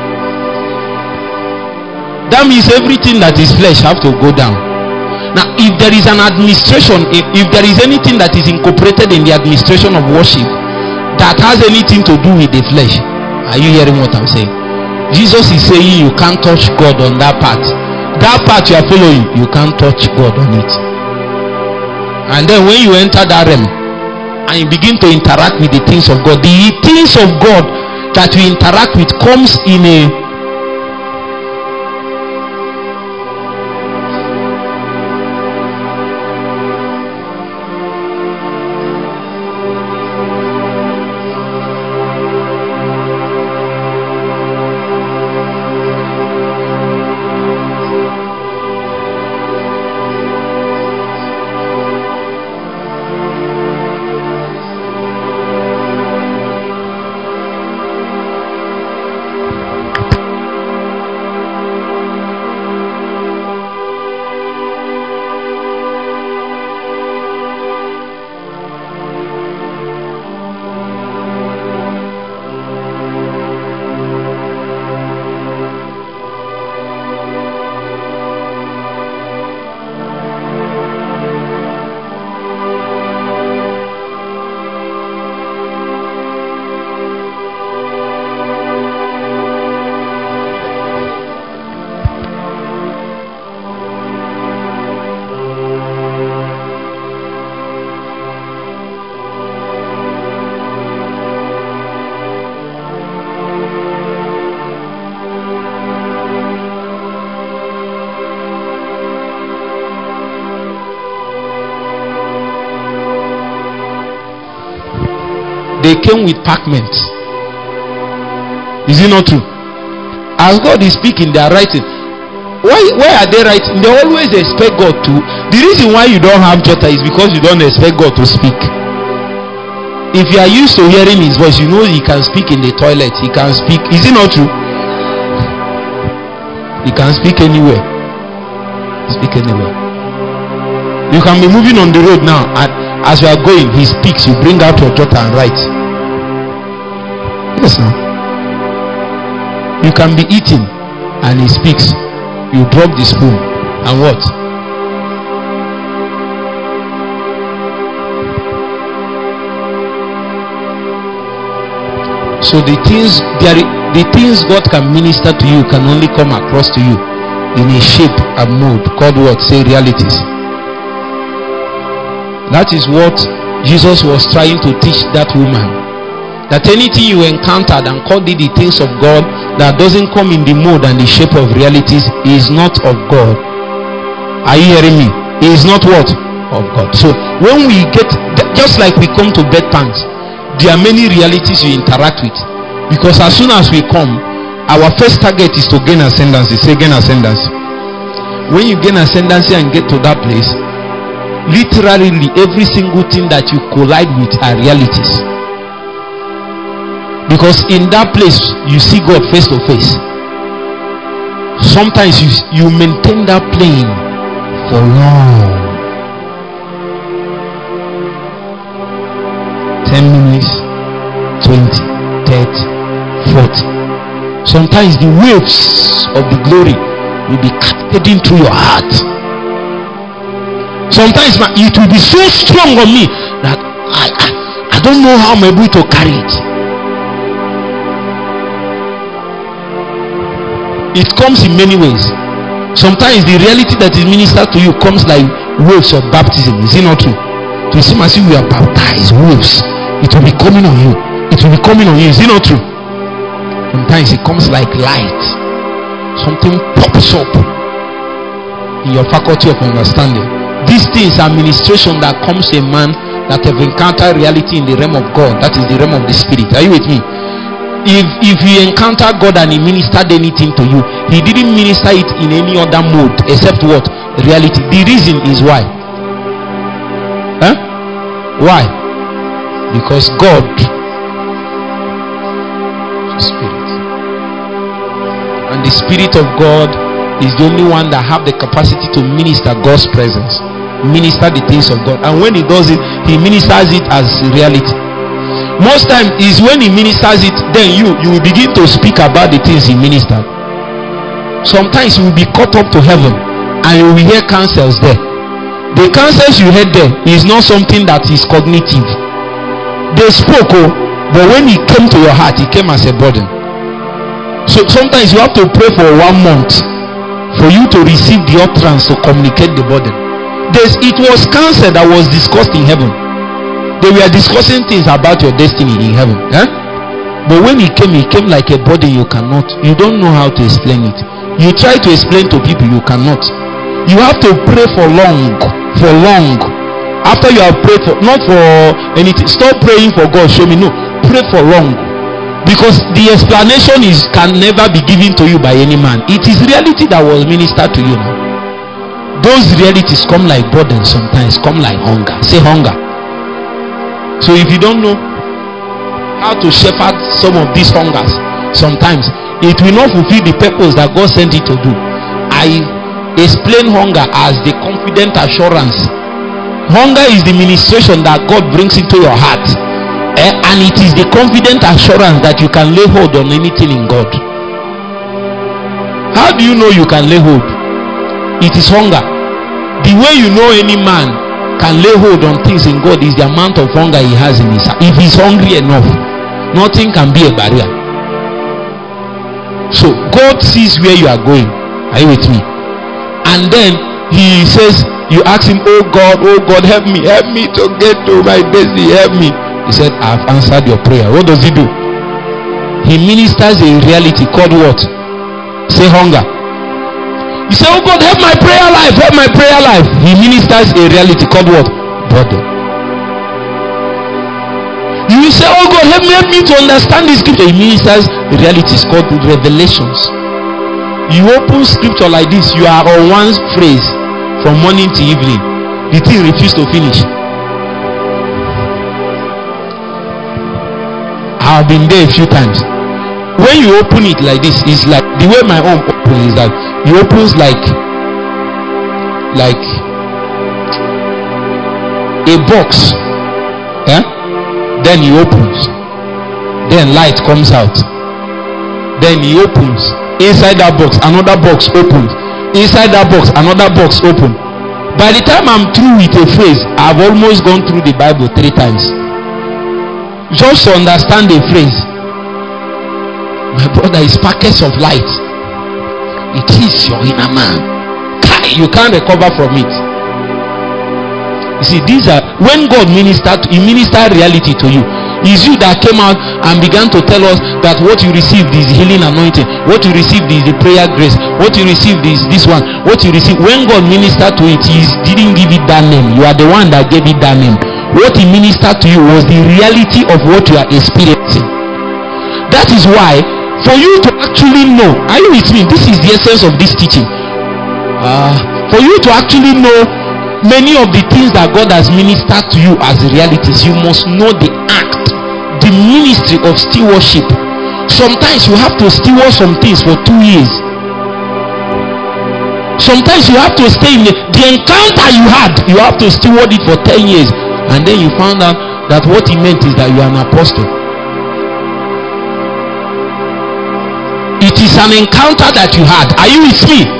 That means everything that is flesh have to go down. Now, if there is an administration, if there is anything that is incorporated in the administration of worship that has anything to do with the flesh, are you hearing what I'm saying? Jesus is saying you can't touch God on that part. That part you are following, you can't touch God on it. And then when you enter that realm and you begin to interact with the things of God, the things of God that you interact with comes in a came with parchment. Is it not true? As God is speaking, they are writing. Why are they writing? They always expect God to. The reason why you don't have jota is because you don't expect God to speak. If you are used to hearing his voice, you know he can speak in the toilet. He can speak. Is it not true? He can speak anywhere. Speak anywhere. You can be moving on the road now, and as you are going, he speaks. You bring out your jota and write. Yes, now. You can be eating and he speaks. You drop the spoon and what? So the things God can minister to you can only come across to you in a shape and mode called what? Say realities. That is what Jesus was trying to teach that woman. That anything you encountered and called it the things of God that doesn't come in the mode and the shape of realities is not of God. Are you hearing me? It is not what? Of God. So when we get, just like we come to bed pants, there are many realities you interact with. Because as soon as we come, our first target is to gain ascendancy. Say gain ascendancy. When you gain ascendancy and get to that place, literally every single thing that you collide with are realities. Because in that place you see God face to face. Sometimes you maintain that plane for long. 10 minutes, 20, 30, 40. Sometimes the waves of the glory will be cascading through your heart. Sometimes it will be so strong on me that I don't know how I'm able to carry it. It comes in many ways. Sometimes the reality that is ministered to you comes like waves of baptism. Is it not true? To see as if we are baptized, waves. It will be coming on you. It will be coming on you. Is it not true? Sometimes it comes like light. Something pops up in your faculty of understanding. These things are ministration that comes to a man that have encountered reality in the realm of God. That is the realm of the spirit. Are you with me? If you encounter God and he ministered anything to you, he didn't minister it in any other mode except what? Reality. The reason is why. Why? Because God is spirit. And the spirit of God is the only one that have the capacity to minister God's presence. Minister the things of God. And when he does it, he ministers it as reality. Most time is when he ministers it, then you will begin to speak about the things he ministered. Sometimes you will be caught up to heaven and you will hear counsels there. The counsels you heard there is not something that is cognitive. They spoke, but when it came to your heart, it came as a burden. So sometimes you have to pray for 1 month for you to receive the utterance to communicate the burden. It was counsel that was discussed in heaven. They were discussing things about your destiny in heaven. But when it came like a burden you don't know how to explain it. You try to explain to people, you cannot. You have to pray for long. After you have prayed for, not for anything. Stop praying for God, show me. No, pray for long. Because the explanation can never be given to you by any man. It is reality that was ministered to you now. Those realities come like burden sometimes, come like hunger. Say hunger. So if you don't know how to shepherd some of these hungers, sometimes it will not fulfill the purpose that God sent it to do. I explain hunger as the confident assurance. Hunger is the ministration that God brings into your heart, and it is the confident assurance that you can lay hold on anything in God. How do you know you can lay hold? It is hunger. The way you know any man can lay hold on things in God is the amount of hunger he has in his heart. If he's hungry enough, nothing can be a barrier. So God sees where you are going. Are you with me? And then he says, you ask him, oh God, help me to get to my destiny, help me. He said, I've answered your prayer. What does he do? He ministers a reality called what? Say hunger. You say, oh God, help my prayer life, help my prayer life. He ministers a reality called what? Burden. You You say, oh God, help me to understand this scripture. He ministers reality. Is called revelations. You open scripture like this, you are on one phrase from morning to evening. The thing refuses to finish. I've been there a few times. When you open it like this, it's like the way my own opens is that it opens like a box. Yeah? Then he opens. Then light comes out. Then he opens. Inside that box, another box opens. Inside that box, another box opens. By the time I'm through with a phrase, I've almost gone through the Bible 3 times. Just to understand a phrase. My brother, is packets of light. It is your inner man. You can't recover from it. You see, these are when God ministered, He ministered reality to you. It's you that came out and began to tell us that what you received is healing anointing, what you received is the prayer grace, what you received is this one, what you received. When God ministered to it, He didn't give it that name. You are the one that gave it that name. What He ministered to you was the reality of what you are experiencing. That is why, for you to actually know, are you with me? This is the essence of this teaching. For you to actually know many of the things that God has ministered to you as realities, you must know the act, the ministry of stewardship. Sometimes you have to steward some things for 2 years. Sometimes you have to stay in the encounter you have to steward it for 10 years. And then you found out that what He meant is that you are an apostle. It is an encounter that you had. Are you with me?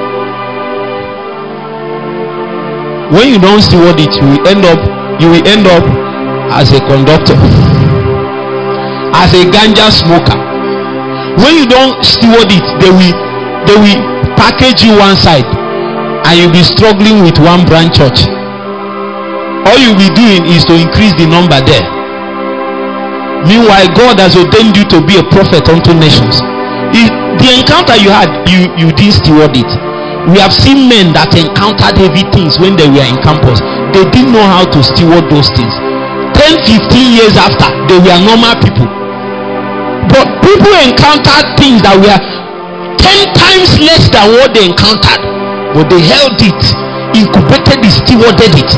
When you don't steward it, you will end up as a conductor, as a ganja smoker. When you don't steward it, they will package you one side and you'll be struggling with one branch church. All you'll be doing is to increase the number there. Meanwhile, God has ordained you to be a prophet unto nations. The encounter you had, you didn't steward it. We have seen men that encountered heavy things when they were in campus. They didn't know how to steward those things. 10-15 years after, they were normal people. But people encountered things that were 10 times less than what they encountered. But they held it, incubated it, stewarded it,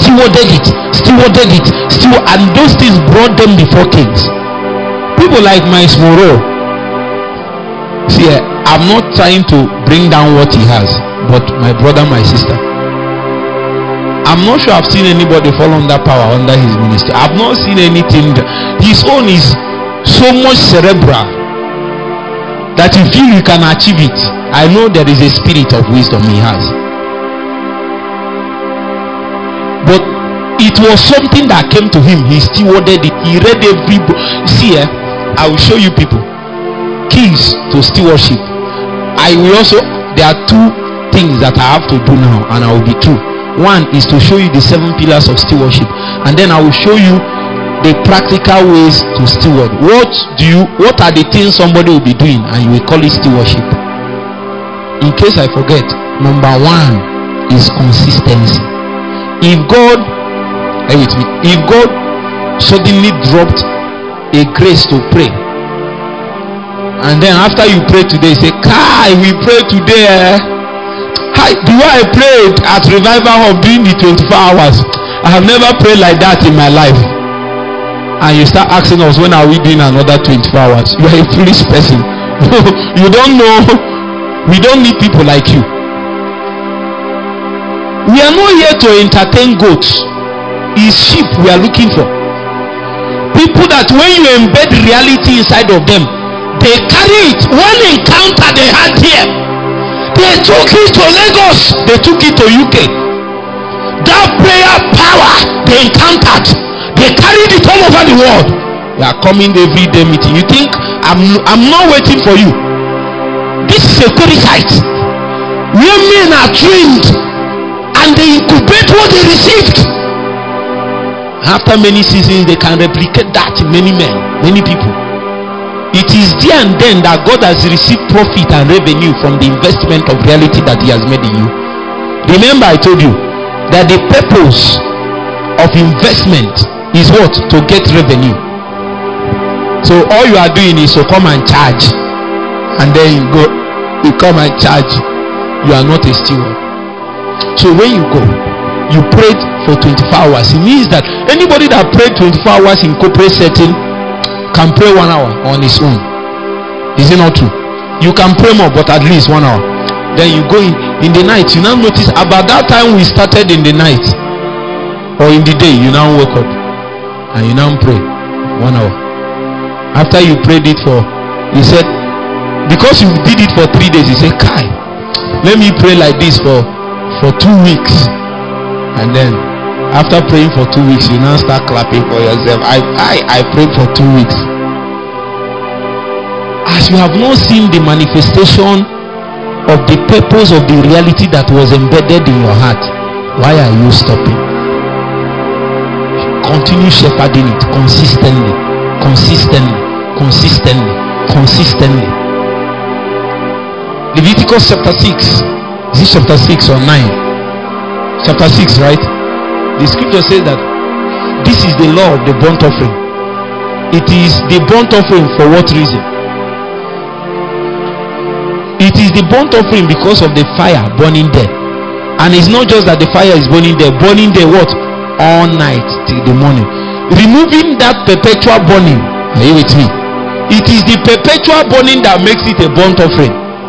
and those things brought them before kings. People like Miles Moreau. See, I'm not trying to bring down what he has, but my brother, my sister, I'm not sure I've seen anybody fall under power under his ministry. I've not seen anything. His own is so much cerebral that you feel you can achieve it. I know there is a spirit of wisdom he has, but it was something that came to him. He stewarded it. He read every book. See, I will show you people keys to stewardship. There are 2 things that I have to do now, and I will be through. One is to show you the 7 pillars of stewardship, and then I will show you the practical ways to steward. What are the things somebody will be doing and you will call it stewardship? In case I forget, number 1 is consistency. If God suddenly dropped a grace to pray, and then after you pray today, say, Kai, we pray today. The way I prayed at Revival Hub during the 24 hours, I have never prayed like that in my life. And you start asking us, when are we doing another 24 hours? You are a foolish person. You don't know. We don't need people like you. We are not here to entertain goats. It's sheep we are looking for. People that when you embed reality inside of them, they carry it. One encounter they had here, they took it to Lagos, they took it to UK. That prayer power they encountered, they carried it all over the world. We are coming every day meeting. You think I'm not waiting for you? This is a parasite where men are trained and they incubate what they received. After many seasons, they can replicate that in many men, many people. It is there and then that God has received profit and revenue from the investment of reality that He has made in you. Remember, I told you that the purpose of investment is what? To get revenue. So all you are doing is to come and charge, and then you come and charge. You are not a steward. So when you go, you prayed for 24 hours. It means that anybody that prayed 24 hours in corporate setting can pray 1 hour on his own. Is it not true? You can pray more, but at least 1 hour. Then you go in the night. You now notice about that time we started in the night or in the day, you now wake up and you now pray 1 hour. After you prayed it for, he said, because you did it for 3 days, he said, Kai, let me pray like this for 2 weeks. And then after praying for 2 weeks, you now start clapping for yourself. I prayed for 2 weeks. As you have not seen the manifestation of the purpose of the reality that was embedded in your heart, why are you stopping? Continue shepherding it consistently. Leviticus chapter 6. Is it chapter 6 or 9? Chapter 6, right? The scripture says that this is the law of the burnt offering. It is the burnt offering for what reason? It is the burnt offering because of the fire burning there. And it's not just that the fire is burning there what? All night till the morning. Removing that perpetual burning. Are you with me? It is the perpetual burning that makes it a burnt offering.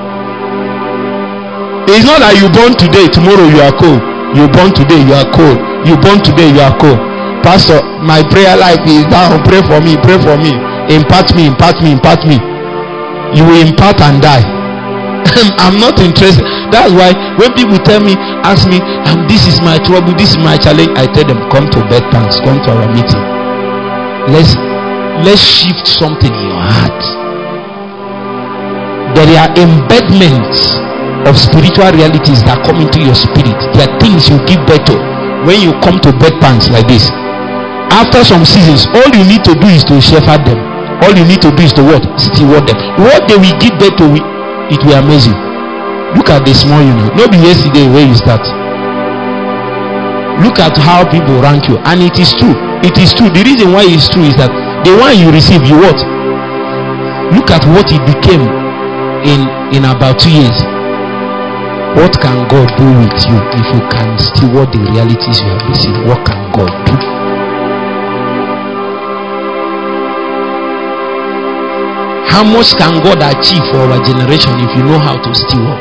It's not that you burn today, tomorrow you are cold. You burn today, you are cold. You burn today, you are cold. Pastor, my prayer life is down. Pray for me, pray for me. Impart me, impart me, impart me. You will impart and die. I'm not interested. That's why when people tell me, ask me, this is my trouble, this is my challenge, I tell them, come to Bed Banks, come to our meeting. Let's shift something in your heart. There are embedments of spiritual realities that come into your spirit. There are things you give birth to when you come to Bed Banks like this. After some seasons, all you need to do is to shepherd them. All you need to do is to what? Steward them. What they will give birth to, it will amaze you. Look at the small unit. Not be yesterday where you start. Look at how people rank you. And it is true. It is true. The reason why it's true is that the one you receive, you what? Look at what it became in about 2 years. What can God do with you if you can steward the realities you have received? What can God do? How much can God achieve for our generation if you know how to steward?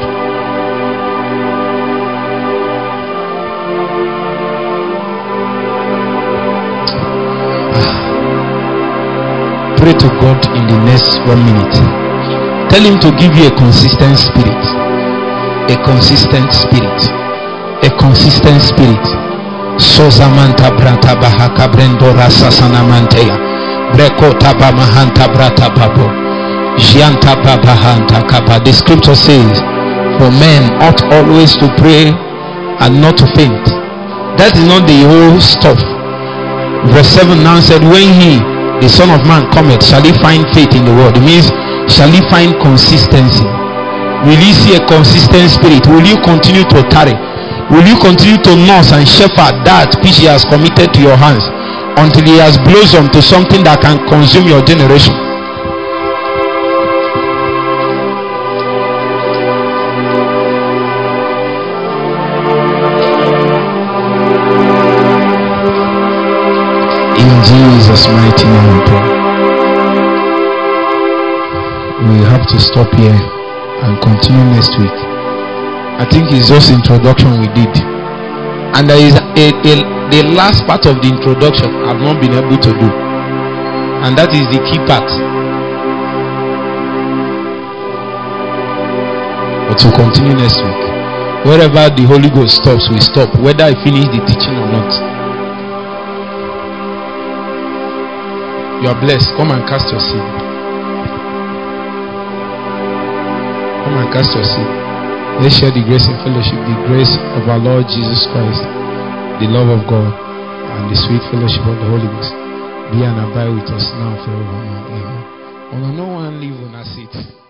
Pray to God in the next 1 minute. Tell him to give you a consistent spirit. A consistent spirit. A consistent spirit. Sozamanta brata bahaka brendora sasanamanteya. Breko taba mahanta brata babo. Jianta babahanta kaba. The scripture says, for men ought always to pray and not to faint. That is not the whole stuff. Verse 7 now said, when he, the Son of Man, cometh, shall he find faith in the world? It means, shall he find consistency? Will you see a consistent spirit? Will you continue to tarry? Will you continue to nurse and shepherd that which he has committed to your hands until he has blossomed to something that can consume your generation? In Jesus' mighty name we pray. We have to stop here and continue next week. I think it's just introduction we did, and there is the last part of the introduction I've not been able to do, and that is the key part. But we'll continue next week. Wherever the Holy Ghost stops, we stop, whether I finish the teaching or not. You are blessed. Come and cast your seed. Come and cast your seed. Let's share the grace and fellowship. The grace of our Lord Jesus Christ, the love of God, and the sweet fellowship of the Holy Ghost be and abide with us now forevermore. Amen. No one leave on our seat.